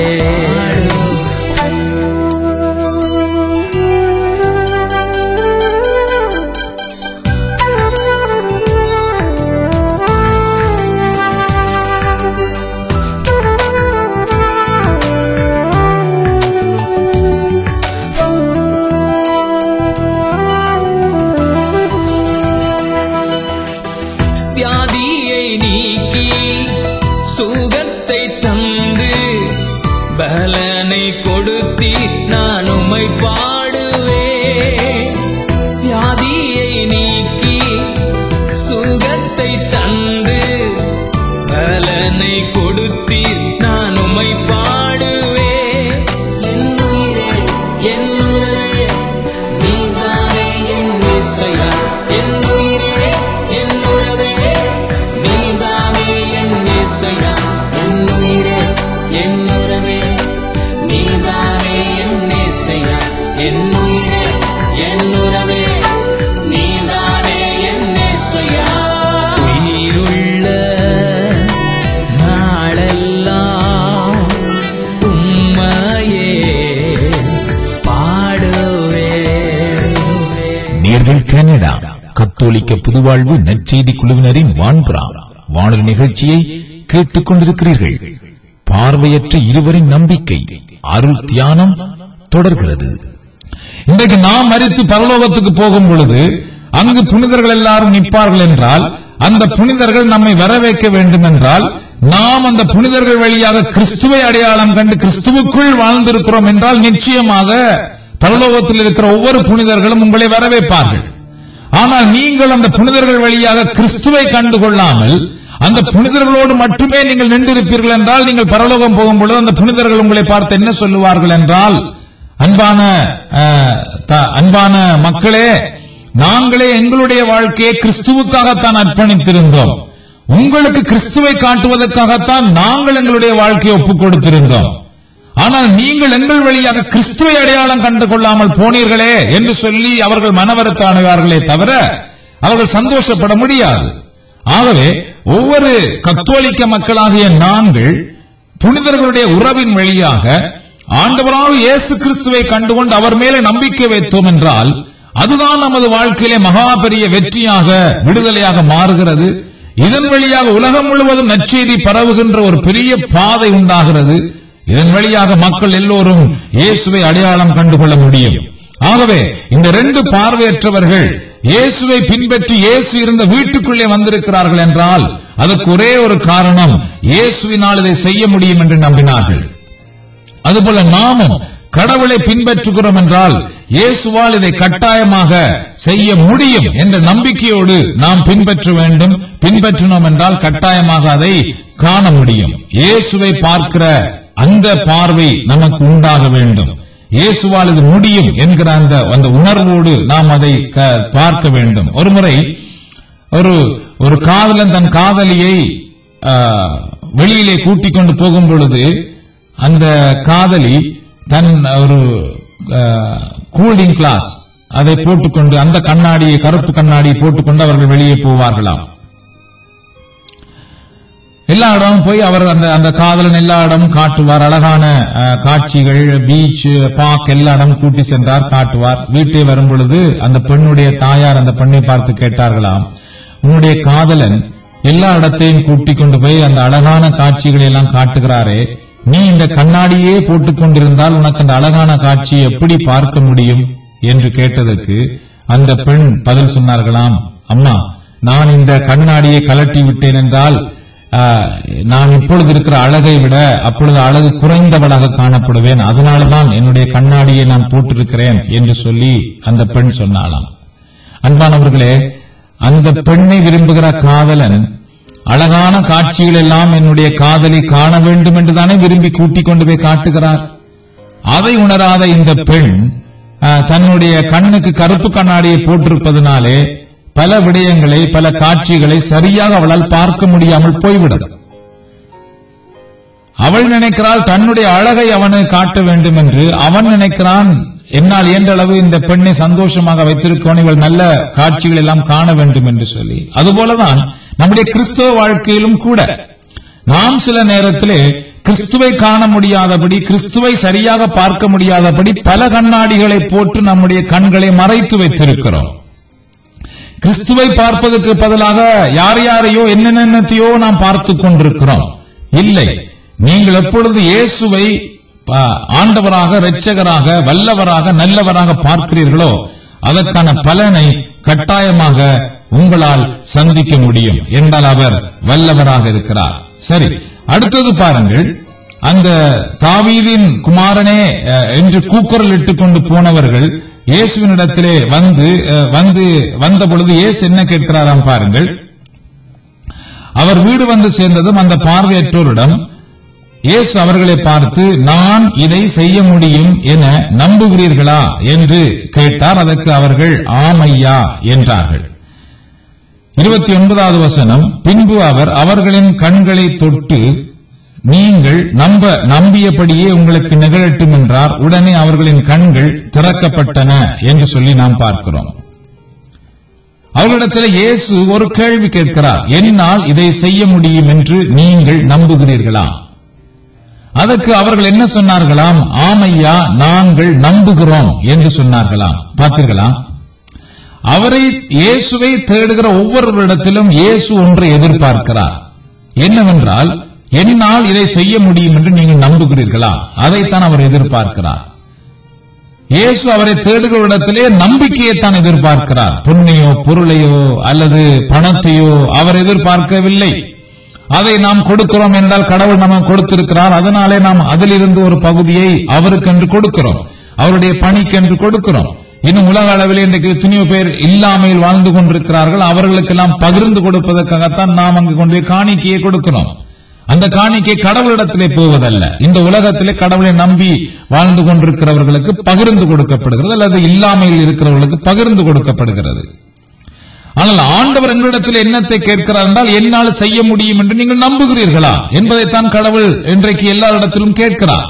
வியாதியை நீக்கி சுகத்தை தந்து பலனை கொடுத்தி நான் உம்மை பாடுவே. வியாதியை நீக்கி சுகத்தை தந்து பலனை கொடுத்தி நான் உம்மை பாடுவே. என் உயிரே என் உறவே நீதானே என் இசையா, என் உயிரே என் உறவே நீதானே என் இசையா, என் உயிரே என் உறவே நீதானே என் இசையா, என் உயிரே கனடா கத்தோலிக்க புதுவாழ்வு நற்செய்தி குழுவினரின் வான்புறா வானொலி நிகழ்ச்சியை கேட்டுக் கொண்டிருக்கிறீர்கள். பார்வையற்ற இருவரின் நம்பிக்கை அருள் தியானம் தொடர்கிறது. இன்றைக்கு நாம் மரித்து பரலோகத்துக்கு போகும் பொழுது அங்கு புனிதர்கள் எல்லாரும் நிற்பார்கள் என்றால், அந்த புனிதர்கள் நம்மை வரவேற்க வேண்டும் என்றால், நாம் அந்த புனிதர்கள் வழியாக கிறிஸ்துவை அடையாளம் கண்டு கிறிஸ்துவுக்குள் வாழ்ந்திருக்கிறோம் என்றால் நிச்சயமாக பரலோகத்தில் இருக்கிற ஒவ்வொரு புனிதர்களும் உங்களை வரவேற்பார்கள். ஆனால் நீங்கள் அந்த புனிதர்கள் வழியாக கிறிஸ்துவை கண்டுகொள்ளாமல் அந்த புனிதர்களோடு மட்டுமே நீங்கள் நின்றிருப்பீர்கள் என்றால், நீங்கள் பரலோகம் போகும் பொழுது அந்த புனிதர்கள் உங்களை பார்த்து என்ன சொல்லுவார்கள் என்றால், அன்பான அன்பான மக்களே, நாங்களே எங்களுடைய வாழ்க்கையை கிறிஸ்துவுக்காகத்தான் அர்ப்பணித்திருந்தோம், உங்களுக்கு கிறிஸ்துவை காட்டுவதற்காகத்தான் நாங்கள் எங்களுடைய வாழ்க்கையை ஒப்புக் கொடுத்திருந்தோம். ஆனால் நீங்கள் எங்கள் வழியாக கிறிஸ்துவை அடையாளம் கண்டு கொள்ளாமல் போனீர்களே என்று சொல்லி அவர்கள் மனவருத்தானுவார்களே தவிர அவர்கள் சந்தோஷப்பட முடியாது. ஆகவே ஒவ்வொரு கத்தோலிக்க மக்களாகிய நாங்கள் புனிதர்களுடைய உறவின் வழியாக ஆண்டவராக இயேசு கிறிஸ்துவை கண்டுகொண்டு அவர் மேலே நம்பிக்கை வைத்தோம் என்றால் அதுதான் நமது வாழ்க்கையிலே மகா பெரிய வெற்றியாக விடுதலையாக மாறுகிறது. இதன் வழியாக உலகம் முழுவதும் நற்செய்தி பரவுகின்ற ஒரு பெரிய பாதை உண்டாகிறது. இதன் வழியாக மக்கள் எல்லோரும் இயேசுவை அடையாளம் கண்டுகொள்ள முடியும். ஆகவே இந்த ரெண்டு பார்வையற்றவர்கள் இயேசுவை பின்பற்றி இயேசு இருந்த வீட்டுக்குள்ளே வந்திருக்கிறார்கள் என்றால் அதற்கு ஒரே ஒரு காரணம், இயேசுவினால் இதை செய்ய முடியும் என்று நம்பினார்கள். அதுபோல நாமும் கடவுளை பின்பற்றுகிறோம் என்றால் இயேசுவால் இதை கட்டாயமாக செய்ய முடியும் என்ற நம்பிக்கையோடு நாம் பின்பற்ற வேண்டும். பின்பற்றினோம் என்றால் கட்டாயமாக அதை காண முடியும். இயேசுவை பார்க்கிற அந்த பார்வை நமக்கு உண்டாக வேண்டும். இயேசுவால் இது முடியும் என்கிற அந்த அந்த உணர்வோடு நாம் அதை பார்க்க வேண்டும். ஒருமுறை ஒரு ஒரு காதலன் தன் காதலியை வெளியிலே கூட்டிக் கொண்டு போகும் பொழுது அந்த காதலி தன் ஒரு கூலிங் கிளாஸ் அதை போட்டுக்கொண்டு அந்த கண்ணாடியை கருப்பு கண்ணாடியை போட்டுக்கொண்டு அவர்கள் வெளியே போவார்களாம். எல்லா இடமும் போய் அவர் அந்த அந்த காதலன் எல்லா இடமும் காட்டுவார். அழகான காட்சிகள், பீச், பார்க் எல்லா இடமும் கூட்டி சென்றார், காட்டுவார். வீட்டை வரும் பொழுது அந்த பெண்ணுடைய தாயார் அந்த பெண்ணை பார்த்து கேட்டார்களாம், உன்னுடைய காதலன் எல்லா இடத்தையும் கூட்டிக் கொண்டு போய் அந்த அழகான காட்சிகளை எல்லாம் காட்டுகிறாரே, நீ இந்த கண்ணாடியே போட்டுக் கொண்டிருந்தால் உனக்கு அந்த அழகான காட்சியை எப்படி பார்க்க முடியும் என்று கேட்டதற்கு அந்த பெண் பதில் சொன்னார்களாம், அம்மா, நான் இந்த கண்ணாடியை கலட்டி விட்டேன் என்றால் நான் இப்பொழுது இருக்கிற அழகை விட அப்பொழுது அழகு குறைந்தவளாக காணப்படுவேன், அதனால்தான் என்னுடைய கண்ணாடியை நான் போட்டிருக்கிறேன் என்று சொல்லி அந்த பெண் சொன்னாலாம். அன்பானவர்களே, அந்த பெண்ணை விரும்புகிற காதலன் அழகான காட்சிகள் எல்லாம் என்னுடைய காதலை காண வேண்டும் என்றுதானே விரும்பி கூட்டிக் கொண்டு போய் காட்டுகிறார். அதை உணராத இந்த பெண் தன்னுடைய கண்ணுக்கு கருப்பு கண்ணாடியை போட்டிருப்பதனாலே பல விடயங்களை, பல காட்சிகளை சரியாக அவளால் பார்க்க முடியாமல் போய்விடும். அவள் நினைக்கிறாள் தன்னுடைய அழகை அவனை காட்ட வேண்டும் என்று. அவன் நினைக்கிறான் என்னால் இயன்ற அளவு இந்த பெண்ணை சந்தோஷமாக வைத்திருக்கோம், இவள் நல்ல காட்சிகள் எல்லாம் காண வேண்டும் என்று சொல்லி. அதுபோலதான் நம்முடைய கிறிஸ்தவ வாழ்க்கையிலும் கூட நாம் சில நேரத்திலே கிறிஸ்துவை காண முடியாதபடி, கிறிஸ்துவை சரியாக பார்க்க முடியாதபடி பல கண்ணாடிகளை போட்டு நம்முடைய கண்களை மறைத்து வைத்திருக்கிறோம். கிறிஸ்துவை பார்ப்பதற்கு பதிலாக யார் யாரையோ என்னென்னத்தையோ நாம் பார்த்துக் கொண்டிருக்கிறோம். இல்லை, நீங்கள் எப்பொழுது இயேசுவை ஆண்டவராக, இரட்சகராக, வல்லவராக, நல்லவராக பார்க்கிறீர்களோ அதற்கான பலனை கட்டாயமாக உங்களால் சந்திக்க முடியும் என்றால் அவர் வல்லவராக இருக்கிறார். சரி, அடுத்தது பாருங்கள். அந்த தாவீதின் குமாரனே என்று கூக்குரல் இட்டுக் கொண்டு போனவர்கள் இயேசுவினிடத்திலே வந்து வந்து வந்த பொழுது இயேசு என்ன கேட்கிறாராம் பாருங்கள். அவர் வீடு வந்து சேர்ந்ததும் அந்த பார்வையற்றோரிடம் இயேசு அவர்களை பார்த்து, நான் இதை செய்ய முடியும் என நம்புகிறீர்களா என்று கேட்டார். அதற்கு அவர்கள் ஆமையா என்றார்கள். இருபத்தி ஒன்பதாவது வசனம், பின்பு அவர் அவர்களின் கண்களை தொட்டு, நீங்கள் நம்ப நம்பியபடியே உங்களுக்கு நிகழட்டும் என்றார். உடனே அவர்களின் கண்கள் திறக்கப்பட்டன என்று சொல்லி நாம் பார்க்கிறோம். அவர்களிடத்தில் இயேசு ஒரு கேள்வி கேட்கிறார், என்னால் இதை செய்ய முடியும் என்று நீங்கள் நம்புகிறீர்களா? அதற்கு அவர்கள் என்ன சொன்னார்களாம்? ஆமையா, நாங்கள் நம்புகிறோம் என்று சொன்னார்களாம். பார்த்தீர்களா? அவரை இயேசுவை தேடுகிற ஒவ்வொருவரிடத்திலும் இயேசு ஒன்றை எதிர்பார்க்கிறார். என்னவென்றால், என்னால் இதை செய்ய முடியும் என்று நீங்கள் நம்புகிறீர்களா? அதைத்தான் அவர் எதிர்பார்க்கிறார். இயேசு அவரை தேடுகிற இடத்திலே நம்பிக்கையைத்தான் எதிர்பார்க்கிறார். பொன்னையோ பொருளையோ அல்லது பணத்தையோ அவர் எதிர்பார்க்கவில்லை. அதை நாம் கொடுக்கிறோம் என்றால் கடவுள் நமக்கு கொடுத்திருக்கிறார், அதனாலே நாம் அதிலிருந்து ஒரு பகுதியை அவருக்கென்று கொடுக்கிறோம், அவருடைய பணிக்கென்று கொடுக்கிறோம். இன்னும் உலக அளவில் இன்றைக்கு எத்தனையோ பேர் இல்லாமையில் வாழ்ந்து கொண்டிருக்கிறார்கள். அவர்களுக்கெல்லாம் பகிர்ந்து கொடுப்பதற்காகத்தான் நாம் அங்கு கொண்டு போய் காணிக்கையை கொடுக்கிறோம். அந்த காணிக்கை கடவுளிடத்திலே போவதல்ல, இந்த உலகத்திலே கடவுளை நம்பி வாழ்ந்து கொண்டிருக்கிறவர்களுக்கு பகிர்ந்து கொடுக்கப்படுகிறது, அல்லது இல்லாமையில் இருக்கிறவர்களுக்கு பகிர்ந்து கொடுக்கப்படுகிறது. ஆனால் ஆண்டவர் எங்களிடத்தில் என்னத்தை கேட்கிறார் என்றால், என்னால் செய்ய முடியும் என்று நீங்கள் நம்புகிறீர்களா என்பதைத்தான் கடவுள் இன்றைக்கு எல்லாரிடத்திலும் கேட்கிறார்.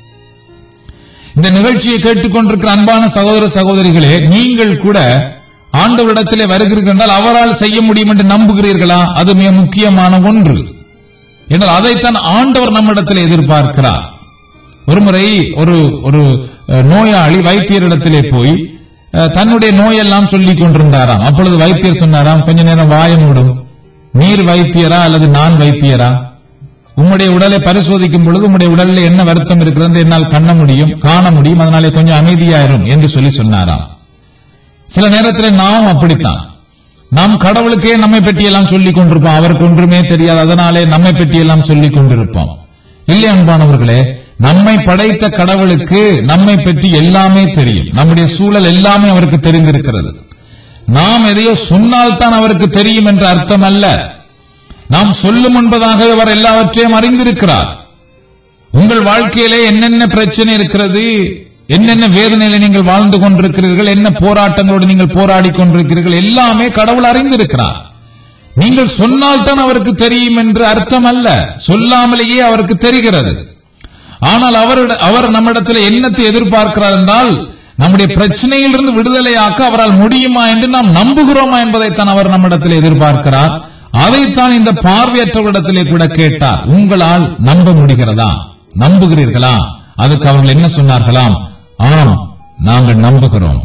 இந்த நிகழ்ச்சியை கேட்டுக்கொண்டிருக்கிற அன்பான சகோதர சகோதரிகளே, நீங்கள் கூட ஆண்டவரிடத்திலே வருகிறீர்கள் என்றால் அவரால் செய்ய முடியும் என்று நம்புகிறீர்களா? அது மிக முக்கியமான ஒன்று. என்றால் அதைத்தான் ஆண்டவர் நம்மிடத்தில் எதிர்பார்க்கிறார். ஒருமுறை ஒரு ஒரு நோயாளி வைத்தியரிடத்திலே போய் தன்னுடைய நோயெல்லாம் சொல்லிக் கொண்டிருந்தாராம். அப்பொழுது வைத்தியர் சொன்னாராம், கொஞ்ச நேரம் வாய மூடும், நீர் வைத்தியரா அல்லது நான் வைத்தியரா? உம்முடைய உடலை பரிசோதிக்கும் பொழுது உம்முடைய உடலில் என்ன வருத்தம் இருக்கிறது என்னால் காண முடியும் காண முடியும் அதனாலே கொஞ்சம் அமைதியாயிரும் என்று சொல்லி சொன்னாராம். சில நேரத்தில் நாம் அப்படித்தான், நாம் கடவுளுக்கே நம்மை பற்றி எல்லாம் சொல்லிக் கொண்டிருப்போம், அவருக்கு ஒன்றுமே தெரியாது, அதனாலே நம்மை பற்றி எல்லாம் சொல்லிக் கொண்டிருப்போம். இல்லை அன்பானவர்களே, நம்மை படைத்த கடவுளுக்கு நம்மை பற்றி எல்லாமே தெரியும், நம்முடைய சூழல் எல்லாமே அவருக்கு தெரிந்திருக்கிறது. நாம் எதையோ சொன்னால்தான் அவருக்கு தெரியும் என்ற அர்த்தம் அல்ல. நாம் சொல்லும் என்பதாக அவர் எல்லாவற்றையும் அறிந்திருக்கிறார். உங்கள் வாழ்க்கையிலே என்னென்ன பிரச்சனை இருக்கிறது, என்னென்ன வேதனையில நீங்கள் வாழ்ந்து கொண்டிருக்கிறீர்கள், என்ன போராட்டங்களோடு நீங்கள் போராடி கொண்டிருக்கிறீர்கள், எல்லாமே கடவுள் அறிந்திருக்கிறார். நீங்கள் சொன்னால்தான் அவருக்கு தெரியும் என்று அர்த்தம் அல்ல, சொல்லாமலேயே அவருக்கு தெரிகிறது. ஆனால் அவர் அவர் நம்மிடத்தில் என்னத்தை எதிர்பார்க்கிறார் என்றால், நம்முடைய பிரச்சனையிலிருந்து விடுதலையாக்க அவரால் முடியுமா என்று நாம் நம்புகிறோமா என்பதைத்தான் அவர் நம்மிடத்தில் எதிர்பார்க்கிறார். அதைத்தான் இந்த பார்வையற்றவரிடத்திலே கூட கேட்டார், உங்களால் நம்ப முடிகிறதா, நம்புகிறீர்களா? அதுக்கு அவர்கள் என்ன சொன்னார்களாம், ஆம் நாங்கள் நம்புகிறோம்.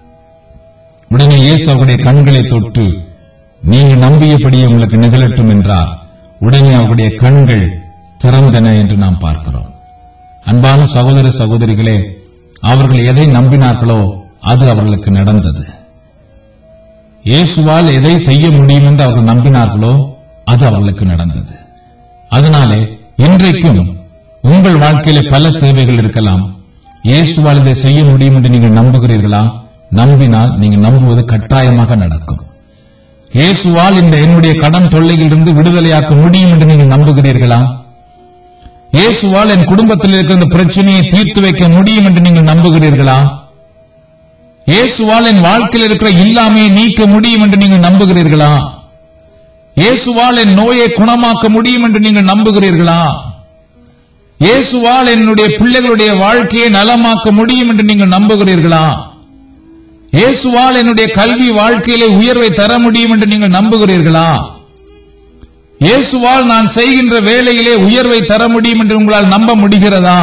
உடனே இயேசு அவருடைய கண்களை தொட்டு, நீங்கள் நம்பியபடியே உங்களுக்கு நிகழட்டும் என்றார். உடனே அவருடைய கண்கள் திறந்தன என்று நாம் பார்க்கிறோம். அன்பான சகோதர சகோதரிகளே, அவர்கள் எதை நம்பினார்களோ அது அவர்களுக்கு நடந்தது. இயேசுவால் எதை செய்ய முடியும் என்று அவர்கள் நம்பினார்களோ அது அவர்களுக்கு நடந்தது. அதனாலே இன்றைக்கும் உங்கள் வாழ்க்கையிலே பல தேவைகள் இருக்கலாம். இயேசுவால் இதை செய்ய முடியும் என்று நீங்கள் நம்புகிறீர்களா? நம்பினால் நீங்கள் நம்புவது கட்டாயமாக நடக்கும். இயேசுவால் இந்த என்னுடைய கடன் தொல்லையிலிருந்து விடுதலையாக்க முடியும் என்று நீங்கள் நம்புகிறீர்களா? இயேசுவால் என் குடும்பத்தில் இருக்கிற இந்த பிரச்சனையை தீர்த்து வைக்க முடியும் என்று நீங்கள் நம்புகிறீர்களா? இயேசுவால் என் வாழ்க்கையில் இருக்கிற இல்லாமையை நீக்க முடியும் என்று நீங்கள் நம்புகிறீர்களா? இயேசுவால் என் நோயை குணமாக்க முடியும் என்று நீங்கள் நம்புகிறீர்களா? இயேசுவால் என்னுடைய பிள்ளைகளுடைய வாழ்க்கையை நலமாக்க முடியும் என்று நீங்கள் நம்புகிறீர்களா? இயேசுவால் என்னுடைய கல்வி வாழ்க்கையிலே உயர்வை தர முடியும் என்று நீங்கள் நம்புகிறீர்களா? இயேசுவால் நான் செய்கின்ற வேலையிலே உயர்வை தர முடியும் என்று உங்களால் நம்ப முடிகிறதா?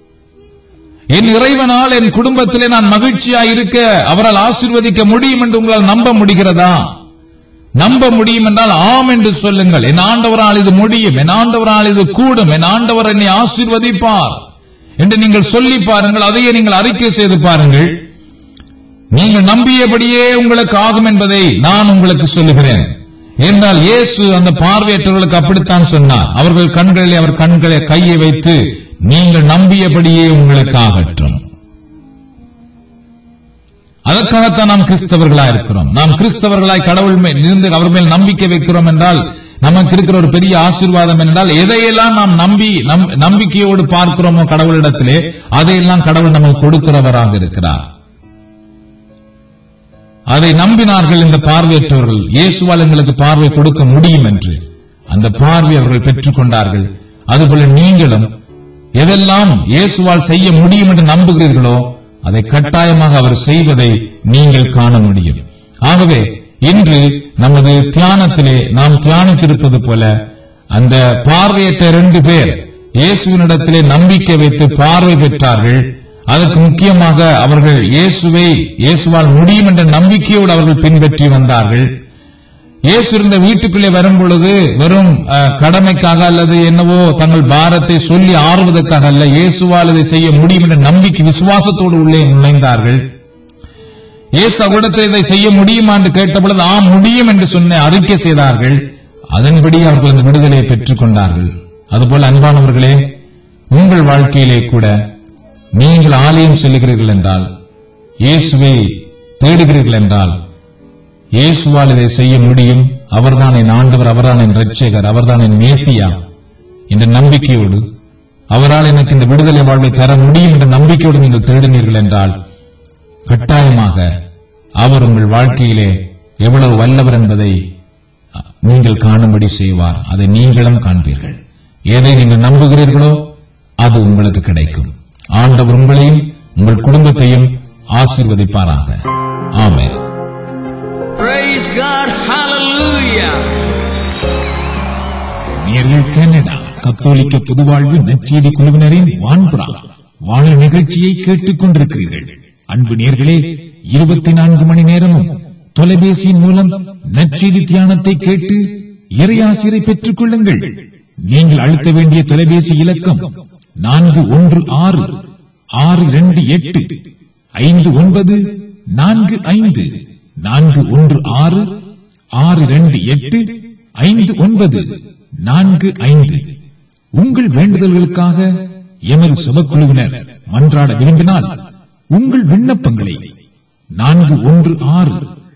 என் இறைவனால் என் குடும்பத்திலே நான் மகிழ்ச்சியாய் இருக்க அவரால் ஆசீர்வதிக்க முடியும் என்று உங்களால் நம்ப முடிகிறதா? நம்ப முடியும் என்றால் ஆம் என்று சொல்லுங்கள். என் ஆண்டவரால் இது முடியும், என் ஆண்டவரால் இது கூடும், என் ஆண்டவர் என்னை ஆசீர்வதிப்பார் என்று நீங்கள் சொல்லி பாருங்கள். அதையே நீங்கள் அறிக்கை செய்து பாருங்கள். நீங்கள் நம்பியபடியே உங்களுக்கு ஆகும் என்பதை நான் உங்களுக்கு சொல்லுகிறேன். என்றால் இயேசு அந்த பார்வையற்றவர்களுக்கு அப்படித்தான் சொன்னார். அவர்கள் கண்களிலே அவர் கண்களை கையை வைத்து, நீங்கள் நம்பியபடியே உங்களுக்கு ஆகட்டும். அதற்காகத்தான் நாம் கிறிஸ்தவர்களாய் இருக்கிறோம். நாம் கிறிஸ்தவர்களாய் கடவுள் மேல் இருந்து அவர் மேல் நம்பிக்கை வைக்கிறோம் என்றால் நமக்கு இருக்கிற ஒரு பெரிய ஆசீர்வாதம் என்றால், எதையெல்லாம் நாம் நம்பி நம்பிக்கையோடு பார்க்கிறோமோ கடவுளிடத்திலே, அதையெல்லாம் கடவுள் நமக்கு கொடுக்கிறவராக இருக்கிறார். அதை நம்பினார்கள் இந்த பார்வையற்றவர்கள். இயேசுவால் எங்களுக்கு பார்வை கொடுக்க முடியும் என்று அந்த பார்வை அவர்கள் பெற்றுக் கொண்டார்கள். அதுபோல நீங்களும் எதெல்லாம் இயேசுவால் செய்ய முடியும் என்று நம்புகிறீர்களோ அதை கட்டாயமாக அவர் செய்வதை நீங்கள் காண முடியும். ஆகவே இன்று நமது தியானத்திலே நாம் தியானித்திருப்பது போல, அந்த பார்வையற்ற இரண்டு பேர் இயேசுவினிடத்திலே நம்பிக்கை வைத்து பார்வை பெற்றார்கள். அதற்கு முக்கியமாக அவர்கள் இயேசுவை இயேசுவால் முடியும் என்ற நம்பிக்கையோடு அவர்கள் பின்பற்றி வந்தார்கள். இயேசு இருந்த வீட்டுக்குள்ளே வரும் பொழுது வெறும் கடமைக்காக அல்லது என்னவோ தங்கள் பாரத்தை சொல்லி ஆறுவதற்காக அல்ல, இயேசுவால் இதை செய்ய முடியும் என்ற நம்பிக்கை விசுவாசத்தோடு உள்ளே நுழைந்தார்கள். இயேசு அவரிடத்தில் இதை செய்ய முடியுமா என்று கேட்டபொழுது ஆம் முடியும் என்று சொன்ன அறிக்கை செய்தார்கள். அதன்படி அவர்கள் அந்த விடுதலையை பெற்றுக் கொண்டார்கள். அதுபோல அன்பானவர்களே, உங்கள் வாழ்க்கையிலே கூட நீங்கள் ஆலயம் செல்லுகிறீர்கள் என்றால், இயேசுவை தேடுகிறீர்கள் என்றால், இயேசுவால் இதை செய்ய முடியும், அவர்தான் என் ஆண்டவர், அவர்தான் என் இரட்சகர், அவர்தான் என் மேசியா என்ற நம்பிக்கையோடு, அவரால் எனக்கு இந்த விடுதலை வாழ்வை தர முடியும் என்ற நம்பிக்கையோடு நீங்கள் தேடினீர்கள் என்றால், கட்டாயமாக அவர் உங்கள் வாழ்க்கையிலே எவ்வளவு வல்லவர் என்பதை நீங்கள் காணும்படி செய்வார். அதை நீங்களும் காண்பீர்கள். எதை நீங்கள் நம்புகிறீர்களோ அது உங்களுக்கு கிடைக்கும். ஆண்டவர் உங்களையும் உங்கள் குடும்பத்தையும் ஆசீர்வதிப்பாராக. ஆமென். Praise God. Hallelujah. நேயர்கள், கனடா கத்தோலிக்க புதுவாழ்வு நற்செய்தி குழுவினரின் வான்புறா வானொலி நிகழ்ச்சியை கேட்டுக் கொண்டிருக்கிறீர்கள். அன்பு நேயர்களே, இருபத்தி நான்கு மணி நேரமும் தொலைபேசியின் மூலம் நற்செய்தி தியானத்தை கேட்டு இறையாசிரை பெற்றுக் கொள்ளுங்கள். நீங்கள் அழுத்த வேண்டிய தொலைபேசி இலக்கம் நான்கு ஒன்று ஆறு ஆறு இரண்டு எட்டு ஐந்து ஒன்பது நான்கு ஐந்து நான்கு ஒன்று ஆறு ஆறு இரண்டு எட்டு ஐந்து ஒன்பது நான்கு ஐந்து. உங்கள் வேண்டுதல்களுக்காக எமது சபக்குழுவினர் மன்றாட விரும்பினால் உங்கள் விண்ணப்பங்களை நான்கு ஒன்று ஆறு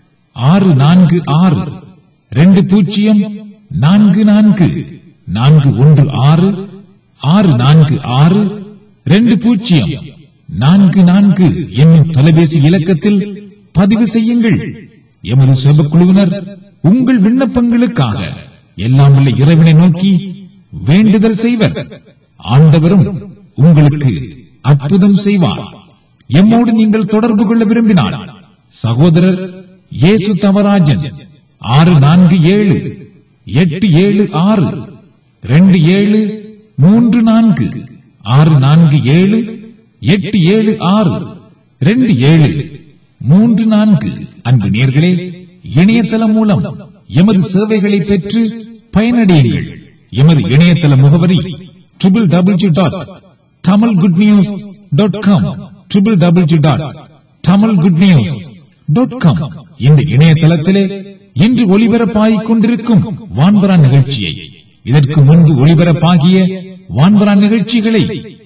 ஆறு நான்கு ஆறு இரண்டு பூஜ்ஜியம் நான்கு நான்கு நான்கு ஒன்று ஆறு ஆறு நான்கு ஆறு இரண்டு பூஜ்ஜியம் நான்கு நான்கு என்னும் தொலைபேசி இலக்கத்தில் பதிவு செய்யுங்கள். எமது சபக்குழுவினர் உங்கள் விண்ணப்பங்களுக்காக எல்லாம் உள்ள இறைவனை நோக்கி வேண்டுதல் செய்வர். ஆண்டவரும் உங்களுக்கு அற்புதம் செய்வார். எம்மோடு நீங்கள் தொடர்பு கொள்ள விரும்பினால் சகோதரர் இயேசு தவராஜன் ஆறு நான்கு ஏழு எட்டு ஏழு ஆறு இரண்டு ஏழு மூன்று நான்கு ஆறு நான்கு ஏழு எட்டு ஏழு ஆறு இரண்டு ஏழு மூன்று நான்கு. அன்பு நேயர்களே, இணையதளம் மூலம் எமது சேவைகளை பெற்று பயனடையுங்கள். எமது இணையதள முகவரி triple double G dot Tamil good news dot com triple double G dot Tamil good news dot com. இந்த இணையதளத்திலே இன்று ஒளிபரப்பாகிக் கொண்டிருக்கும் வான்பரா நிகழ்ச்சியை, இதற்கு முன்பு ஒளிபரப்பாகிய வான்பரா நிகழ்ச்சிகளை,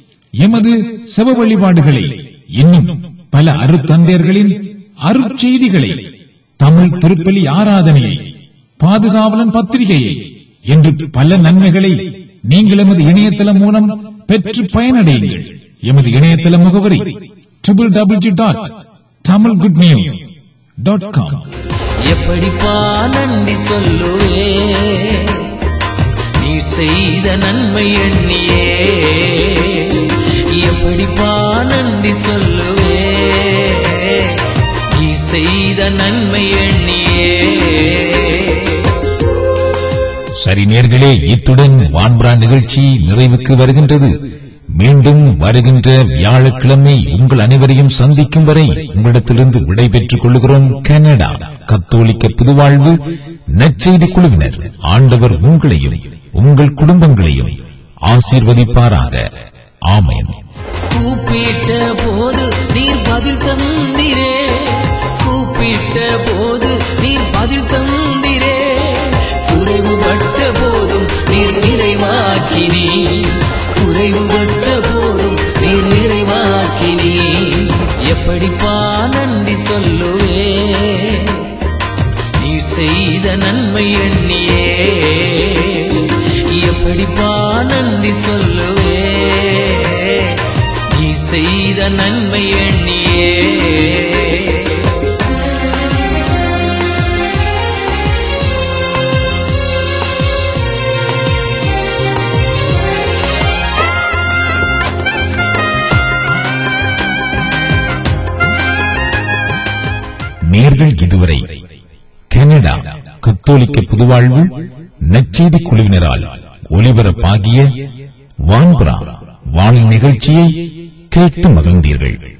எமது செவ வழிபாடுகளை, இன்னும் பல அருத்தந்தையர்களின் அருட்செய்திகளை, தமிழ் திருப்பலி ஆராதனையை, பாதுகாவலன் பத்திரிகையை என்று பல நன்மைகளை நீங்கள் எமது இணையதளம் மூலம் பெற்று பயனடையுங்கள். எமது இணையதள முகவரி triple double G dot Tamil good news dot com. எப்படிப்பா நன்றி சொல்லுவே நீ செய்த நன்மை எண்ணியே, எப்படிப்பா நன்றி சொல்லுவே நீ செய்த நன்மை எண்ணியே. சரி நேயர்களே, இத்துடன் வான்பரா நிகழ்ச்சி நிறைவுக்கு வருகின்றது. மீண்டும் வருகின்ற வியாழக்கிழமை உங்கள் அனைவரையும் சந்திக்கும் வரை உங்களிடத்திலிருந்து விடை பெற்றுக் கொள்கிறோம். கனடா கத்தோலிக்க புதுவாழ்வு நற்செய்தி குழுவினர். ஆண்டவர் உங்களையும் உங்கள் குடும்பங்களையும் ஆசீர்வதிப்பாராக. ஆமென். கூப்பிட்ட போது நீர் பதில் தந்திரே, கூப்பிட்ட போது நீர் பதில் தந்திரே, குறைவுபட்ட போதும் நீர் நிறைவாக்கினீ, குறைவுபட்ட போதும் நீர் நிறைவாக்கினீ. எப்படிப்பா நன்றி சொல்லுவே நீ செய்த நன்மை எண்ணியே, எப்படிப்பா நன்றி சொல்லுவே நீ செய்த நன்மை எண்ணியே. நேர்கள் இதுவரை கனடா கத்தோலிக்க புதுவாழ்வு நற்செய்தி குழுவினரால் ஒலிபரப்பாகிய வான்பரா வானொலி நிகழ்ச்சியை கேட்டு மகிழ்ந்தீர்கள்.